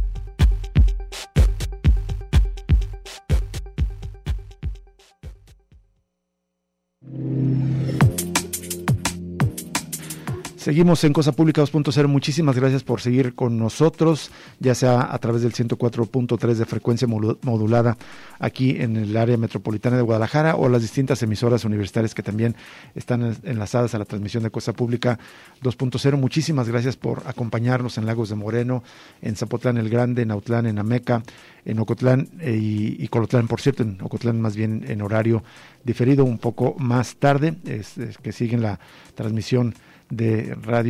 Seguimos en Cosa Pública 2.0. Muchísimas gracias por seguir con nosotros, ya sea a través del 104.3 de frecuencia modulada aquí en el área metropolitana de Guadalajara o las distintas emisoras universitarias que también están enlazadas a la transmisión de Cosa Pública 2.0. Muchísimas gracias por acompañarnos en Lagos de Moreno, en Zapotlán el Grande, en Autlán, en Ameca, en Ocotlán y Colotlán, por cierto, en Ocotlán más bien en horario diferido, un poco más tarde, que siguen la transmisión de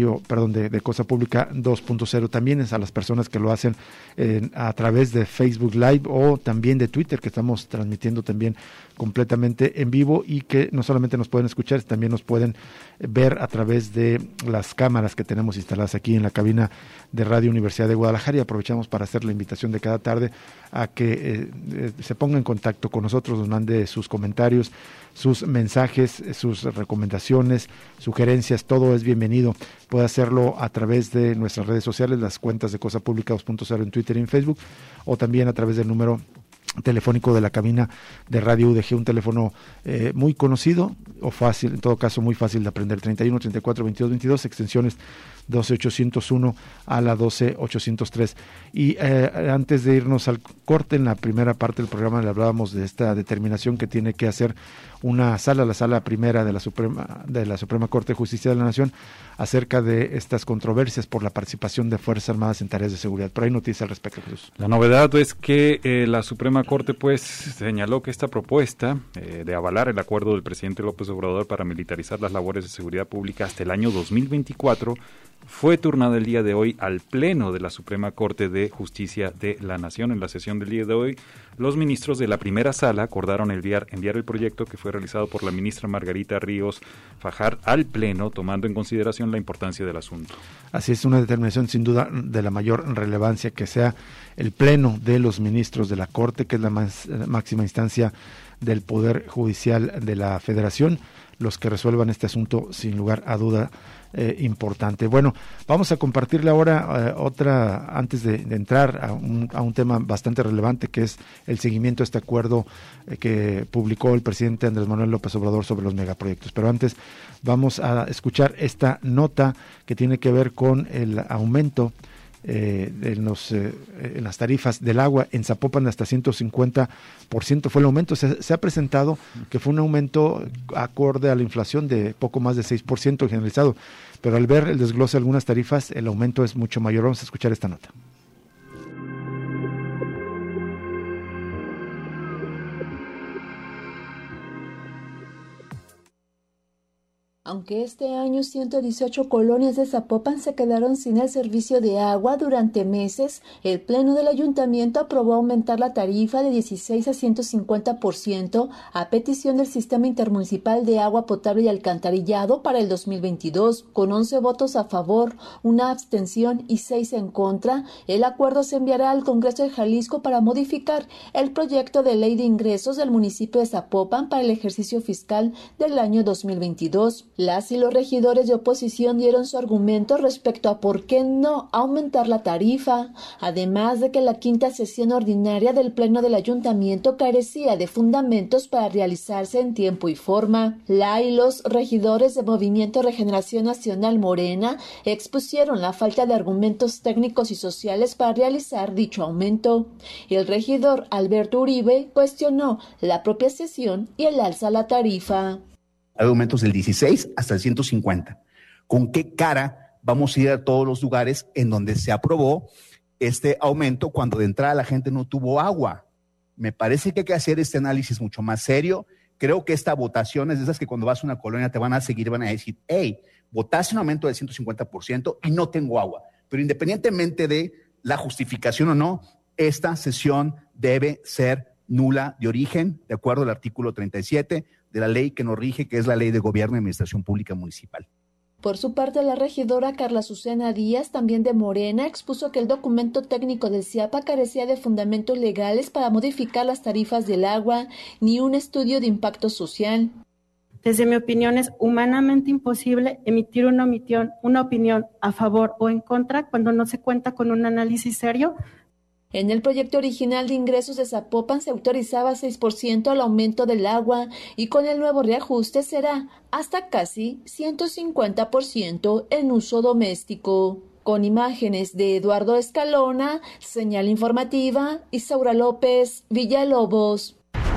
Cosa Pública 2.0. También es a las personas que lo hacen a través de Facebook Live o también de Twitter, que estamos transmitiendo también completamente en vivo y que no solamente nos pueden escuchar, también nos pueden ver a través de las cámaras que tenemos instaladas aquí en la cabina de Radio Universidad de Guadalajara, y aprovechamos para hacer la invitación de cada tarde a que se ponga en contacto con nosotros, nos mande sus comentarios, sus mensajes, sus recomendaciones, sugerencias, todo es bienvenido. Puede hacerlo a través de nuestras redes sociales, las cuentas de Cosa Pública 2.0 en Twitter y en Facebook, o también a través del número telefónico de la cabina de Radio UDG, un teléfono muy conocido o fácil, en todo caso muy fácil de aprender, 31 34 22 22, extensiones 12801 a la 12803. Y antes de irnos al corte, en la primera parte del programa le hablábamos de esta determinación que tiene que hacer la sala primera de la Suprema Corte de Justicia de la Nación acerca de estas controversias por la participación de Fuerzas Armadas en tareas de seguridad. Pero hay noticias al respecto, Jesús. La novedad es que la Suprema Corte pues señaló que esta propuesta de avalar el acuerdo del presidente López Obrador para militarizar las labores de seguridad pública hasta el año 2024 fue turnada el día de hoy al Pleno de la Suprema Corte de Justicia de la Nación. En la sesión del día de hoy, los ministros de la primera sala acordaron enviar el proyecto que fue realizado por la ministra Margarita Ríos Fajar al Pleno, tomando en consideración la importancia del asunto. Así es, una determinación sin duda de la mayor relevancia, que sea el Pleno de los ministros de la Corte, que es la máxima instancia del Poder Judicial de la Federación, los que resuelvan este asunto sin lugar a duda importante. Bueno, vamos a compartirle ahora antes de entrar a un tema bastante relevante, que es el seguimiento a este acuerdo que publicó el presidente Andrés Manuel López Obrador sobre los megaproyectos. Pero antes vamos a escuchar esta nota que tiene que ver con el aumento en las tarifas del agua en Zapopan hasta 150% fue el aumento. Se ha presentado que fue un aumento acorde a la inflación de poco más de 6% generalizado, pero al ver el desglose de algunas tarifas, el aumento es mucho mayor. Vamos a escuchar esta nota. Aunque este año 118 colonias de Zapopan se quedaron sin el servicio de agua durante meses, el Pleno del Ayuntamiento aprobó aumentar la tarifa de 16 a 150% a petición del Sistema Intermunicipal de Agua Potable y Alcantarillado para el 2022. Con 11 votos a favor, una abstención y 6 en contra, el acuerdo se enviará al Congreso de Jalisco para modificar el proyecto de ley de ingresos del municipio de Zapopan para el ejercicio fiscal del año 2022. Las y los regidores de oposición dieron su argumento respecto a por qué no aumentar la tarifa, además de que la quinta sesión ordinaria del Pleno del Ayuntamiento carecía de fundamentos para realizarse en tiempo y forma. La y los regidores de Movimiento Regeneración Nacional Morena expusieron la falta de argumentos técnicos y sociales para realizar dicho aumento. El regidor Alberto Uribe cuestionó la propia sesión y el alza a la tarifa. Hay aumentos del 16 hasta el 150. ¿Con qué cara vamos a ir a todos los lugares en donde se aprobó este aumento cuando de entrada la gente no tuvo agua? Me parece que hay que hacer este análisis mucho más serio. Creo que esta votación es de esas que cuando vas a una colonia te van a seguir, van a decir, hey, votaste un aumento del 150% y no tengo agua. Pero independientemente de la justificación o no, esta sesión debe ser nula de origen, de acuerdo al artículo 37 de la ley que nos rige, que es la Ley de Gobierno y Administración Pública Municipal. Por su parte, la regidora Carla Azucena Díaz, también de Morena, expuso que el documento técnico del CIAPA carecía de fundamentos legales para modificar las tarifas del agua, ni un estudio de impacto social. Desde mi opinión, es humanamente imposible emitir una opinión a favor o en contra cuando no se cuenta con un análisis serio. En el proyecto original de ingresos de Zapopan se autorizaba 6% al aumento del agua y con el nuevo reajuste será hasta casi 150% en uso doméstico. Con imágenes de Eduardo Escalona, señal informativa, Isaura López, Villalobos.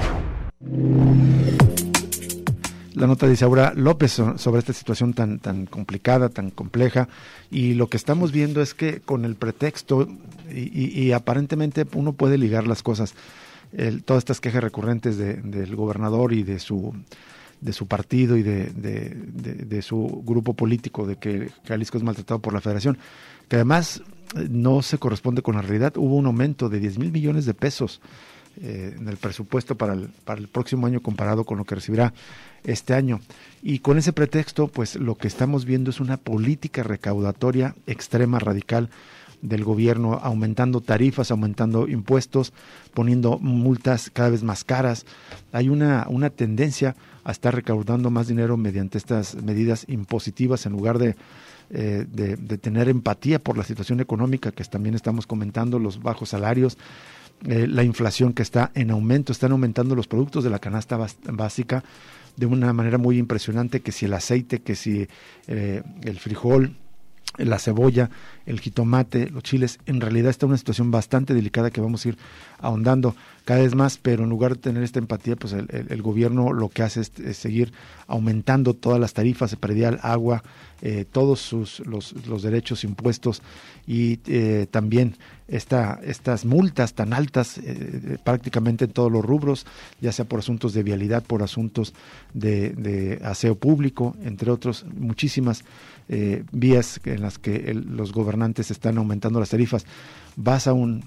La nota de Isaura López sobre esta situación tan complicada, tan compleja, y lo que estamos viendo es que con el pretexto, y aparentemente uno puede ligar las cosas, todas estas quejas recurrentes del gobernador y de su partido y de su grupo político, de que Jalisco es maltratado por la Federación, que además no se corresponde con la realidad. Hubo un aumento de 10,000 millones de pesos en el presupuesto para el próximo año comparado con lo que recibirá este año, y con ese pretexto pues lo que estamos viendo es una política recaudatoria extrema, radical del gobierno, aumentando tarifas, aumentando impuestos, poniendo multas cada vez más caras. Hay una tendencia a estar recaudando más dinero mediante estas medidas impositivas en lugar de tener empatía por la situación económica que también estamos comentando, los bajos salarios, la inflación que está en aumento. Están aumentando los productos de la canasta básica de una manera muy impresionante, que si el aceite, que si el frijol, la cebolla, el jitomate, los chiles. En realidad está una situación bastante delicada que vamos a ir ahondando cada vez más, pero en lugar de tener esta empatía, pues el gobierno lo que hace es seguir aumentando todas las tarifas, predial, agua, todos los derechos, impuestos, y también estas multas tan altas prácticamente en todos los rubros, ya sea por asuntos de vialidad, por asuntos de aseo público, entre otros, muchísimas vías en las que los gobernantes están aumentando las tarifas. Vas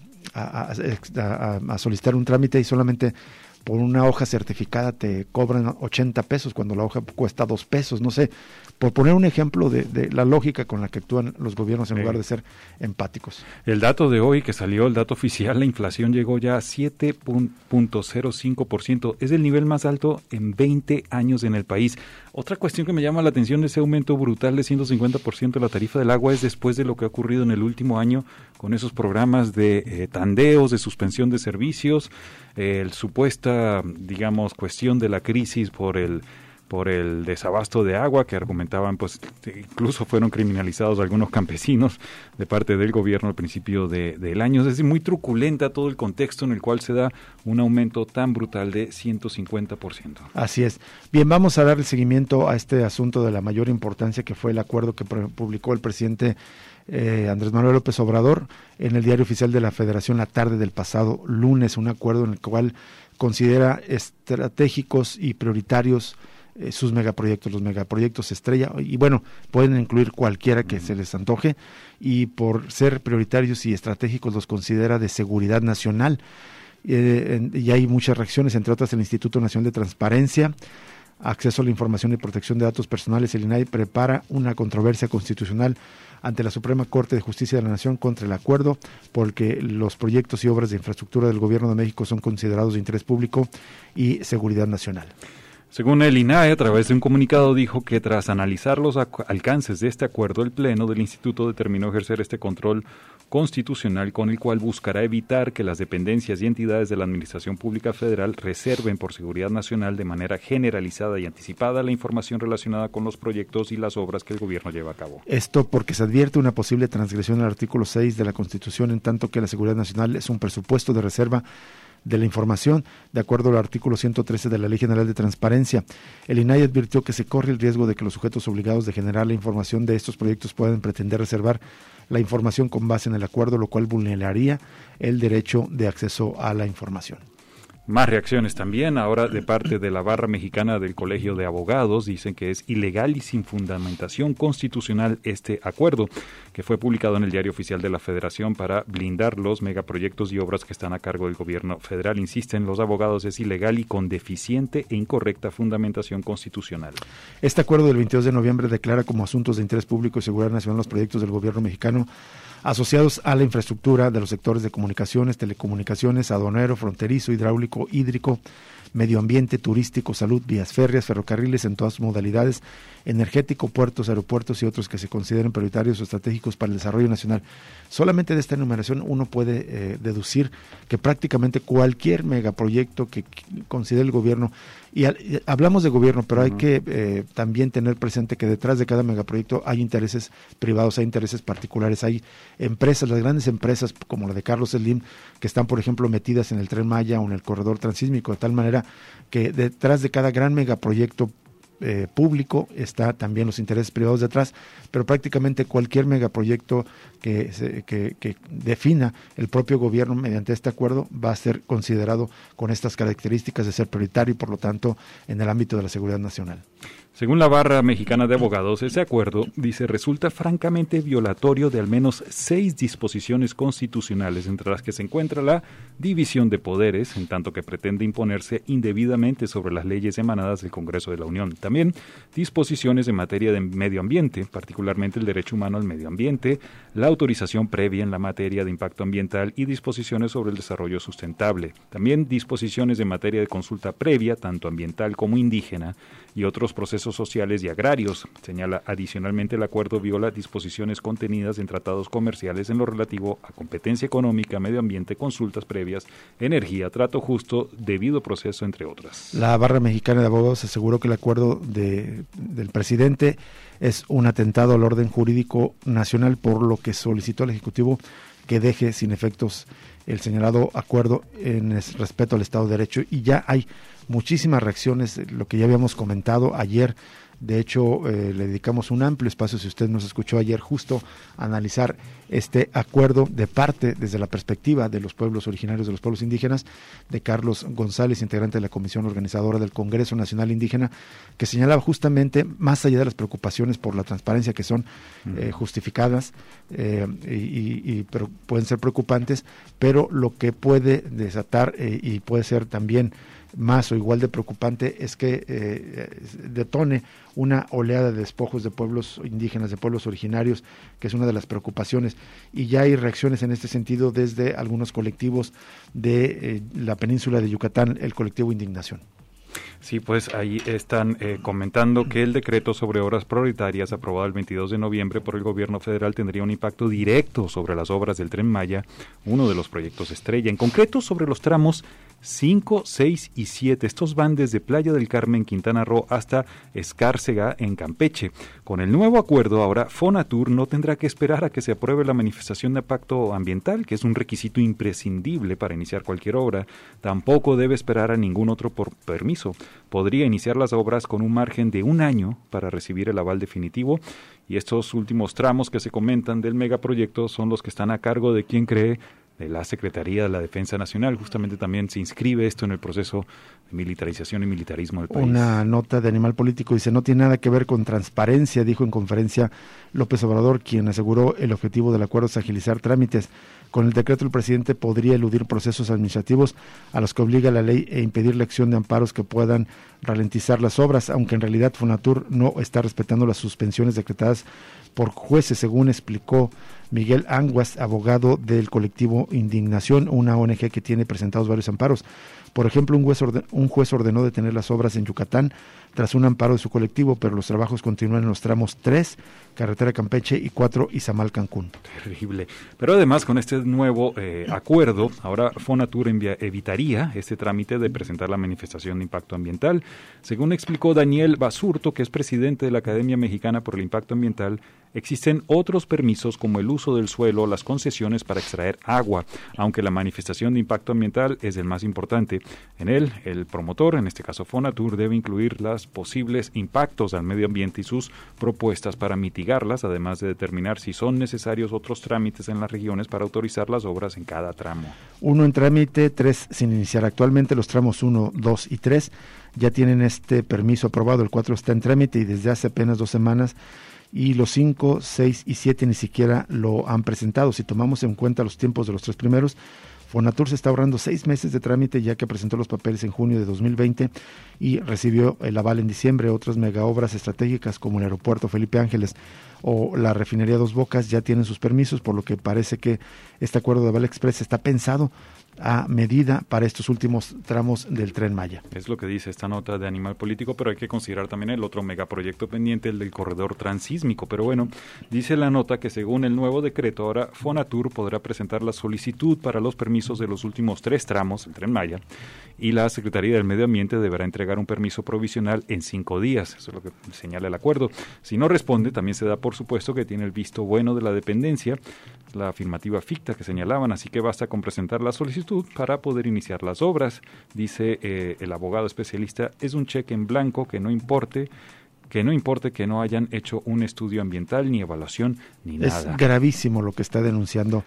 a solicitar un trámite y solamente por una hoja certificada te cobran 80 pesos cuando la hoja cuesta 2 pesos, no sé, por poner un ejemplo de la lógica con la que actúan los gobiernos en lugar de ser empáticos. El dato de hoy que salió, el dato oficial, la inflación llegó ya a 7.05%, es el nivel más alto en 20 años en el país. Otra cuestión que me llama la atención de ese aumento brutal de 150% de la tarifa del agua es después de lo que ha ocurrido en el último año con esos programas de tandeos, de suspensión de servicios, supuesta, digamos, cuestión de la crisis por el desabasto de agua que argumentaban, pues incluso fueron criminalizados algunos campesinos de parte del gobierno al principio del año. Es decir, muy truculenta todo el contexto en el cual se da un aumento tan brutal de 150%. Así es. Bien, vamos a darle seguimiento a este asunto de la mayor importancia que fue el acuerdo que publicó el presidente Andrés Manuel López Obrador en el Diario Oficial de la Federación la tarde del pasado lunes, un acuerdo en el cual considera estratégicos y prioritarios sus megaproyectos, los megaproyectos estrella, y bueno, pueden incluir cualquiera que se les antoje, y por ser prioritarios y estratégicos los considera de seguridad nacional, y hay muchas reacciones, entre otras el Instituto Nacional de Transparencia, Acceso a la Información y Protección de Datos Personales, el INAI, prepara una controversia constitucional ante la Suprema Corte de Justicia de la Nación contra el acuerdo, porque los proyectos y obras de infraestructura del Gobierno de México son considerados de interés público y seguridad nacional. Según el INAE, a través de un comunicado dijo que tras analizar los alcances de este acuerdo, el Pleno del Instituto determinó ejercer este control constitucional con el cual buscará evitar que las dependencias y entidades de la Administración Pública Federal reserven por seguridad nacional de manera generalizada y anticipada la información relacionada con los proyectos y las obras que el gobierno lleva a cabo. Esto porque se advierte una posible transgresión al artículo 6 de la Constitución, en tanto que la seguridad nacional es un presupuesto de reserva de la información, de acuerdo al artículo 113 de la Ley General de Transparencia. El INAI advirtió que se corre el riesgo de que los sujetos obligados de generar la información de estos proyectos puedan pretender reservar la información con base en el acuerdo, lo cual vulneraría el derecho de acceso a la información. Más reacciones también, ahora de parte de la barra mexicana del Colegio de Abogados. Dicen que es ilegal y sin fundamentación constitucional este acuerdo, que fue publicado en el Diario Oficial de la Federación para blindar los megaproyectos y obras que están a cargo del gobierno federal. Insisten los abogados, es ilegal y con deficiente e incorrecta fundamentación constitucional. Este acuerdo del 22 de noviembre declara como asuntos de interés público y seguridad nacional los proyectos del gobierno mexicano asociados a la infraestructura de los sectores de comunicaciones, telecomunicaciones, aduanero, fronterizo, hidráulico, hídrico, medio ambiente, turístico, salud, vías férreas, ferrocarriles en todas sus modalidades, energético, puertos, aeropuertos y otros que se consideren prioritarios o estratégicos para el desarrollo nacional. Solamente de esta enumeración uno puede deducir que prácticamente cualquier megaproyecto que considere el gobierno, y hablamos de gobierno, pero hay que también tener presente que detrás de cada megaproyecto hay intereses privados, hay intereses particulares, hay empresas, las grandes empresas como la de Carlos Slim, que están, por ejemplo, metidas en el Tren Maya o en el corredor transísmico, de tal manera que detrás de cada gran megaproyecto público está también los intereses privados detrás, pero prácticamente cualquier megaproyecto que defina el propio gobierno mediante este acuerdo va a ser considerado con estas características de ser prioritario y por lo tanto en el ámbito de la seguridad nacional. Según la barra mexicana de abogados, ese acuerdo, dice, resulta francamente violatorio de al menos 6 disposiciones constitucionales, entre las que se encuentra la división de poderes, en tanto que pretende imponerse indebidamente sobre las leyes emanadas del Congreso de la Unión. También disposiciones en materia de medio ambiente, particularmente el derecho humano al medio ambiente, la autorización previa en la materia de impacto ambiental y disposiciones sobre el desarrollo sustentable. También disposiciones en materia de consulta previa, tanto ambiental como indígena, y otros procesos sociales y agrarios. Señala adicionalmente el acuerdo viola disposiciones contenidas en tratados comerciales en lo relativo a competencia económica, medio ambiente, consultas previas, energía, trato justo, debido proceso, entre otras. La barra mexicana de abogados aseguró que el acuerdo del presidente es un atentado al orden jurídico nacional, por lo que solicitó al Ejecutivo que deje sin efectos el señalado acuerdo en respeto al Estado de Derecho. Y ya hay muchísimas reacciones, lo que ya habíamos comentado ayer. De hecho, le dedicamos un amplio espacio, si usted nos escuchó ayer, justo a analizar este acuerdo de parte, desde la perspectiva de los pueblos originarios, de los pueblos indígenas, de Carlos González, integrante de la Comisión Organizadora del Congreso Nacional Indígena, que señalaba justamente, más allá de las preocupaciones por la transparencia, que son justificadas, pero pueden ser preocupantes, pero lo que puede desatar y puede ser también más o igual de preocupante es que detone una oleada de despojos de pueblos indígenas, de pueblos originarios, que es una de las preocupaciones, y ya hay reacciones en este sentido desde algunos colectivos de la península de Yucatán, el colectivo Indignación. Sí, pues ahí están comentando que el decreto sobre obras prioritarias aprobado el 22 de noviembre por el gobierno federal tendría un impacto directo sobre las obras del Tren Maya, uno de los proyectos estrella, en concreto sobre los tramos 5, 6 y 7. Estos van desde Playa del Carmen, Quintana Roo, hasta Escárcega, en Campeche. Con el nuevo acuerdo, ahora Fonatur no tendrá que esperar a que se apruebe la manifestación de impacto ambiental, que es un requisito imprescindible para iniciar cualquier obra. Tampoco debe esperar a ningún otro permiso. Podría iniciar las obras con un margen de 1 año para recibir el aval definitivo. Y estos últimos tramos que se comentan del megaproyecto son los que están a cargo de quien cree de la Secretaría de la Defensa Nacional. Justamente también se inscribe esto en el proceso de militarización y militarismo del país. Una nota de Animal Político dice, no tiene nada que ver con transparencia, dijo en conferencia López Obrador, quien aseguró el objetivo del acuerdo es agilizar trámites. Con el decreto el presidente podría eludir procesos administrativos a los que obliga la ley e impedir la acción de amparos que puedan ralentizar las obras, aunque en realidad Fonatur no está respetando las suspensiones decretadas por jueces, según explicó Miguel Anguas, abogado del colectivo Indignación, una ONG que tiene presentados varios amparos. Por ejemplo, un juez ordenó detener las obras en Yucatán tras un amparo de su colectivo, pero los trabajos continúan en los tramos 3, Carretera Campeche, y 4, Izamal Cancún. Terrible. Pero además, con este nuevo acuerdo, ahora Fonatur evitaría este trámite de presentar la manifestación de impacto ambiental. Según explicó Daniel Basurto, que es presidente de la Academia Mexicana por el Impacto Ambiental, existen otros permisos como el uso del suelo, las concesiones para extraer agua, aunque la manifestación de impacto ambiental es el más importante. En él, el promotor, en este caso Fonatur, debe incluir los posibles impactos al medio ambiente y sus propuestas para mitigarlas, además de determinar si son necesarios otros trámites en las regiones para autorizar las obras en cada tramo. 1 en trámite, 3 sin iniciar. Actualmente los tramos 1, 2 y 3 ya tienen este permiso aprobado, el 4 está en trámite y desde hace apenas 2 semanas, y los 5, 6 y 7 ni siquiera lo han presentado. Si tomamos en cuenta los tiempos de los 3 primeros, Fonatur se está ahorrando 6 meses de trámite, ya que presentó los papeles en junio de 2020 y recibió el aval en diciembre. Otras megaobras estratégicas como el aeropuerto Felipe Ángeles o la refinería Dos Bocas ya tienen sus permisos, por lo que parece que este acuerdo de Aval Express está pensado a medida para estos últimos tramos del Tren Maya. Es lo que dice esta nota de Animal Político, pero hay que considerar también el otro megaproyecto pendiente, el del corredor transísmico. Pero bueno, dice la nota que según el nuevo decreto, ahora Fonatur podrá presentar la solicitud para los permisos de los últimos 3 tramos del Tren Maya, y la Secretaría del Medio Ambiente deberá entregar un permiso provisional en 5 días. Eso es lo que señala el acuerdo. Si no responde, también se da por supuesto que tiene el visto bueno de la dependencia, la afirmativa ficta que señalaban, así que basta con presentar la solicitud para poder iniciar las obras. Dice el abogado especialista, es un cheque en blanco que no importe que no hayan hecho un estudio ambiental ni evaluación ni nada. Es gravísimo lo que está denunciando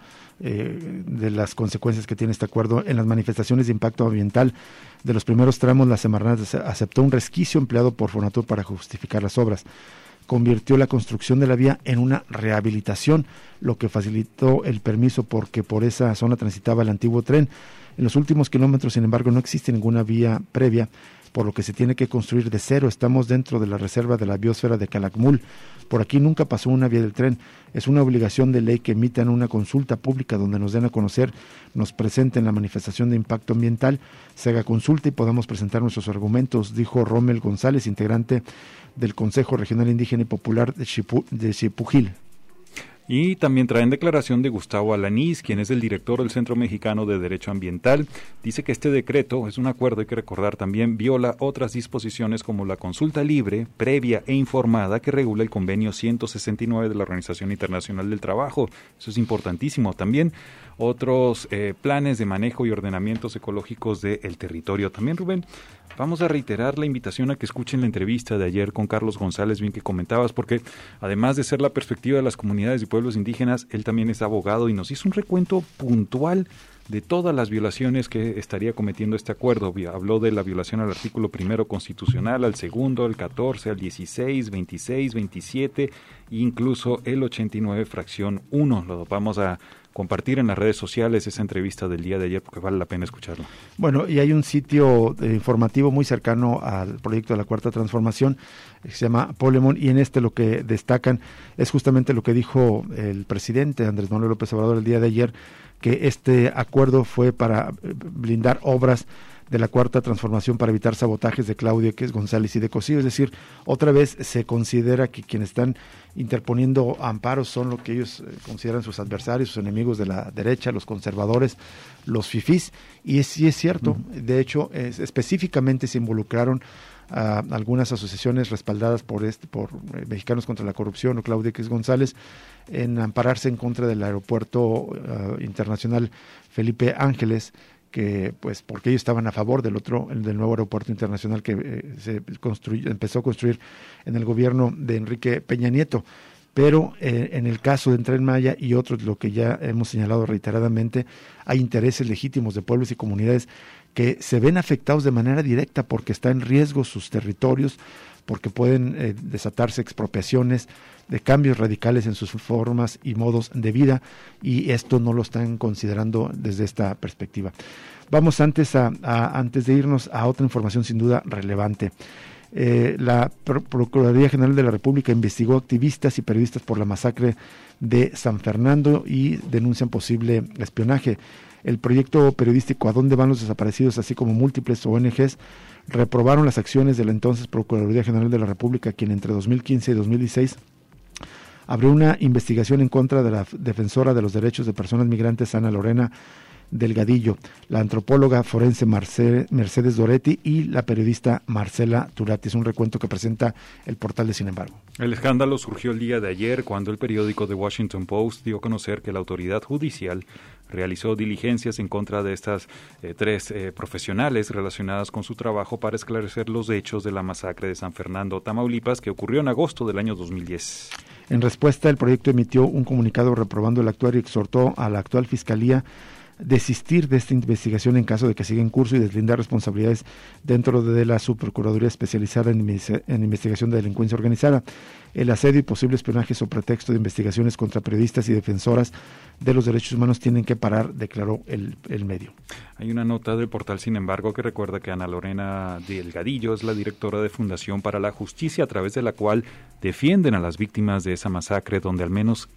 de las consecuencias que tiene este acuerdo. En las manifestaciones de impacto ambiental de los primeros tramos, la Semarnat aceptó un resquicio empleado por Fonatur para justificar las obras. Convirtió la construcción de la vía en una rehabilitación, lo que facilitó el permiso porque por esa zona transitaba el antiguo tren. En los últimos kilómetros, sin embargo, no existe ninguna vía previa, por lo que se tiene que construir de cero. Estamos dentro de la reserva de la biosfera de Calakmul. Por aquí nunca pasó una vía del tren. Es una obligación de ley que emitan una consulta pública donde nos den a conocer, nos presenten la manifestación de impacto ambiental, se haga consulta y podamos presentar nuestros argumentos, dijo Rommel González, integrante del Consejo Regional Indígena y Popular de Xipujil. Y también traen declaración de Gustavo Alanís, quien es el director del Centro Mexicano de Derecho Ambiental. Dice que este decreto es un acuerdo, hay que recordar también, viola otras disposiciones como la consulta libre, previa e informada que regula el convenio 169 de la Organización Internacional del Trabajo. Eso es importantísimo. También otros planes de manejo y ordenamientos ecológicos del territorio. También, Rubén, vamos a reiterar la invitación a que escuchen la entrevista de ayer con Carlos González, bien que comentabas, porque además de ser la perspectiva de las comunidades y pueblos indígenas, él también es abogado y nos hizo un recuento puntual de todas las violaciones que estaría cometiendo este acuerdo. Habló de la violación al artículo 1 constitucional, al 2, al 14, al 16, 26, 27 e incluso el 89 fracción 1. Lo vamos a compartir en las redes sociales esa entrevista del día de ayer porque vale la pena escucharlo. Bueno, y hay un sitio informativo muy cercano al proyecto de la Cuarta Transformación que se llama Polemon, y en este lo que destacan es justamente lo que dijo el presidente Andrés Manuel López Obrador el día de ayer, que este acuerdo fue para blindar obras de la Cuarta Transformación para evitar sabotajes de Claudio X González y de Cosío. Es decir, otra vez se considera que quienes están interponiendo amparos son lo que ellos consideran sus adversarios, sus enemigos de la derecha, los conservadores, los fifís, y sí es cierto. De hecho, específicamente se involucraron a algunas asociaciones respaldadas por Mexicanos contra la Corrupción o Claudio X González en ampararse en contra del aeropuerto internacional Felipe Ángeles, que pues porque ellos estaban a favor del nuevo aeropuerto internacional que empezó a construir en el gobierno de Enrique Peña Nieto. Pero en el caso de Tren Maya y otros, lo que ya hemos señalado reiteradamente, hay intereses legítimos de pueblos y comunidades que se ven afectados de manera directa porque está en riesgo sus territorios, porque pueden desatarse expropiaciones, de cambios radicales en sus formas y modos de vida, y esto no lo están considerando desde esta perspectiva. Vamos antes de irnos a otra información sin duda relevante. La Procuraduría General de la República investigó activistas y periodistas por la masacre de San Fernando y denuncian posible espionaje. El proyecto periodístico ¿A dónde van los desaparecidos?, así como múltiples ONGs, reprobaron las acciones de la entonces Procuraduría General de la República, quien entre 2015 y 2016 abrió una investigación en contra de la defensora de los derechos de personas migrantes Ana Lorena Delgadillo, la antropóloga forense Mercedes Doretti y la periodista Marcela Turati. Es un recuento que presenta el portal de Sin embargo. El escándalo surgió el día de ayer cuando el periódico The Washington Post dio a conocer que la autoridad judicial realizó diligencias en contra de estas tres profesionales relacionadas con su trabajo para esclarecer los hechos de la masacre de San Fernando, Tamaulipas, que ocurrió en agosto del año 2010. En respuesta, el proyecto emitió un comunicado reprobando el actuar y exhortó a la actual Fiscalía desistir de esta investigación en caso de que siga en curso y deslindar responsabilidades dentro de la Subprocuraduría especializada en investigación de delincuencia organizada. El asedio y posible espionaje sobre pretexto de investigaciones contra periodistas y defensoras de los derechos humanos tienen que parar, declaró el medio. Hay una nota del portal Sin embargo que recuerda que Ana Lorena Delgadillo es la directora de Fundación para la Justicia, a través de la cual defienden a las víctimas de esa masacre, donde al menos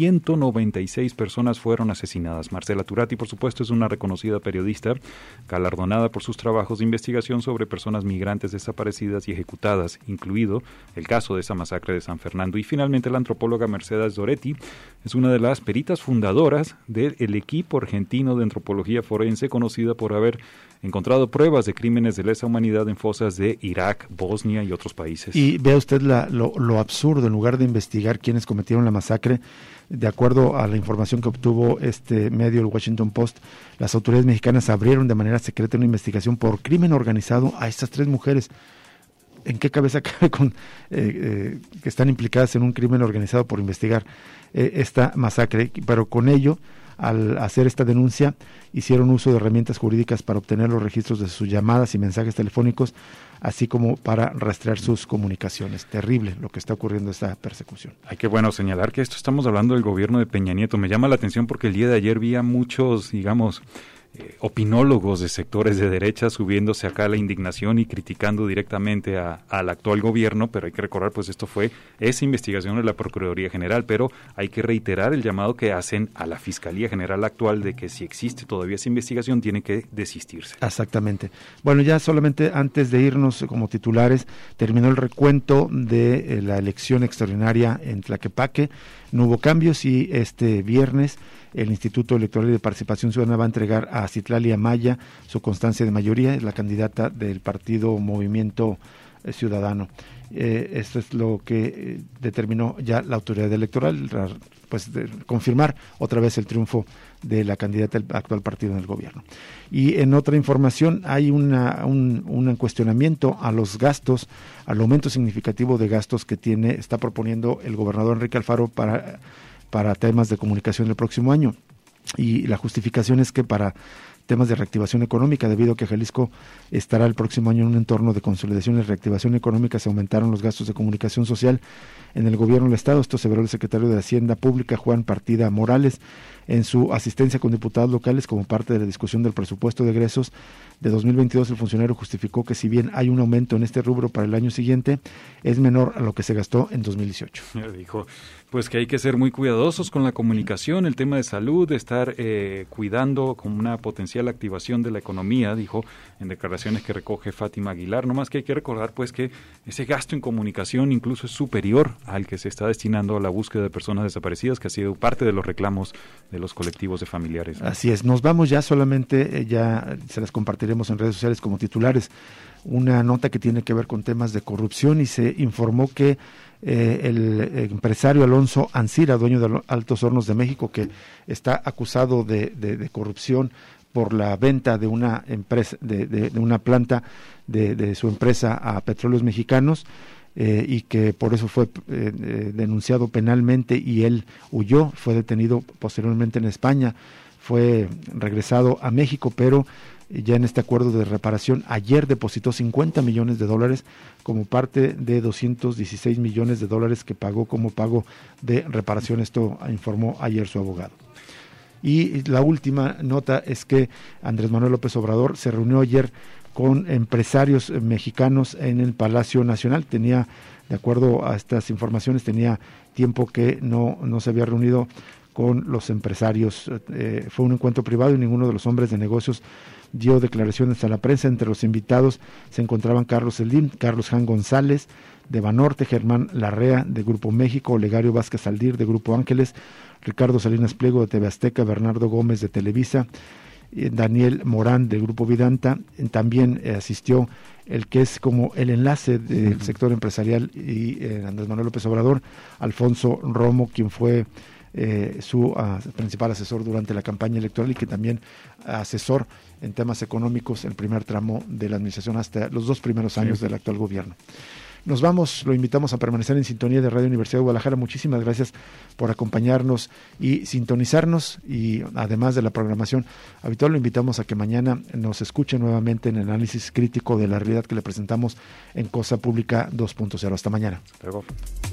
196 personas fueron asesinadas. Marcela Turati, por supuesto, es una reconocida periodista, galardonada por sus trabajos de investigación sobre personas migrantes desaparecidas y ejecutadas, incluido el caso de esa masacre de San Fernando. Y finalmente la antropóloga Mercedes Doretti es una de las peritas fundadoras del equipo argentino de antropología forense, conocida por haber encontrado pruebas de crímenes de lesa humanidad en fosas de Irak, Bosnia y otros países. Y vea usted lo absurdo, en lugar de investigar quiénes cometieron la masacre, de acuerdo a la información que obtuvo este medio, el Washington Post, las autoridades mexicanas abrieron de manera secreta una investigación por crimen organizado a estas tres mujeres. ¿En qué cabeza cabe que están implicadas en un crimen organizado por investigar esta masacre? Pero con ello, al hacer esta denuncia, hicieron uso de herramientas jurídicas para obtener los registros de sus llamadas y mensajes telefónicos, así como para rastrear sus comunicaciones. Terrible lo que está ocurriendo, esta persecución. Hay que, señalar que esto estamos hablando del gobierno de Peña Nieto. Me llama la atención porque el día de ayer vi a muchos, opinólogos de sectores de derecha subiéndose acá a la indignación y criticando directamente al actual gobierno, pero hay que recordar, esto fue esa investigación de la Procuraduría General, pero hay que reiterar el llamado que hacen a la Fiscalía General actual de que si existe todavía esa investigación tiene que desistirse. Exactamente. Bueno, ya solamente antes de irnos como titulares, terminó el recuento de la elección extraordinaria en Tlaquepaque. No hubo cambios y este viernes el Instituto Electoral y de Participación Ciudadana va a entregar a Citlali Amaya su constancia de mayoría, es la candidata del partido Movimiento Ciudadano. Esto es lo que determinó ya la autoridad electoral, confirmar otra vez el triunfo de la candidata del actual partido en el gobierno. Y en otra información hay un cuestionamiento a los gastos, al aumento significativo de gastos que está proponiendo el gobernador Enrique Alfaro para temas de comunicación el próximo año. Y la justificación es que para temas de reactivación económica, debido a que Jalisco estará el próximo año en un entorno de consolidación y reactivación económica, se aumentaron los gastos de comunicación social en el gobierno del Estado. Esto aseveró el secretario de Hacienda Pública, Juan Partida Morales, en su asistencia con diputados locales como parte de la discusión del presupuesto de egresos de 2022, el funcionario justificó que si bien hay un aumento en este rubro para el año siguiente, es menor a lo que se gastó en 2018. Dijo pues que hay que ser muy cuidadosos con la comunicación, el tema de salud, estar cuidando con una potencial activación de la economía, dijo en declaraciones que recoge Fátima Aguilar. No más que hay que recordar pues que ese gasto en comunicación incluso es superior al que se está destinando a la búsqueda de personas desaparecidas, que ha sido parte de los reclamos de los colectivos de familiares, ¿no? Así es, nos vamos ya solamente, ya se las compartiremos en redes sociales como titulares, una nota que tiene que ver con temas de corrupción, y se informó que el empresario Alonso Ancira, dueño de Altos Hornos de México, que está acusado de corrupción por la venta de una empresa, de una planta de su empresa a Petróleos Mexicanos, y que por eso fue denunciado penalmente y él huyó, fue detenido posteriormente en España, fue regresado a México, pero ya en este acuerdo de reparación ayer depositó $50 millones como parte de $216 millones que pagó como pago de reparación. Esto informó ayer su abogado. Y la última nota es que Andrés Manuel López Obrador se reunió ayer con empresarios mexicanos en el Palacio Nacional. Tenía, de acuerdo a estas informaciones, tenía tiempo que no se había reunido con los empresarios. Fue un encuentro privado y ninguno de los hombres de negocios dio declaraciones a la prensa. Entre los invitados se encontraban Carlos Slim, Carlos Jan González de Banorte, Germán Larrea de Grupo México, Olegario Vázquez Aldir de Grupo Ángeles, Ricardo Salinas Pliego de TV Azteca, Bernardo Gómez de Televisa, Daniel Morán de Grupo Vidanta. También asistió el que es como el enlace del sector empresarial y Andrés Manuel López Obrador, Alfonso Romo, quien fue su principal asesor durante la campaña electoral y que también asesor en temas económicos el primer tramo de la administración hasta los 2 primeros años del actual gobierno. Nos vamos, lo invitamos a permanecer en sintonía de Radio Universidad de Guadalajara. Muchísimas gracias por acompañarnos y sintonizarnos, y además de la programación habitual, lo invitamos a que mañana nos escuche nuevamente en el análisis crítico de la realidad que le presentamos en Cosa Pública 2.0. Hasta mañana. Hasta luego.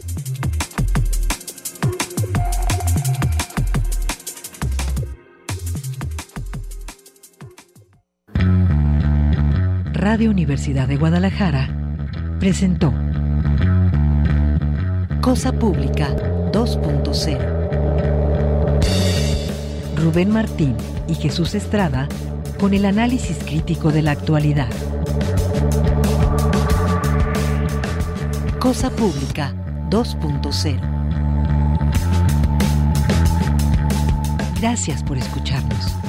Radio Universidad de Guadalajara presentó Cosa Pública 2.0. Rubén Martín y Jesús Estrada con el análisis crítico de la actualidad. Cosa Pública 2.0. Gracias por escucharnos.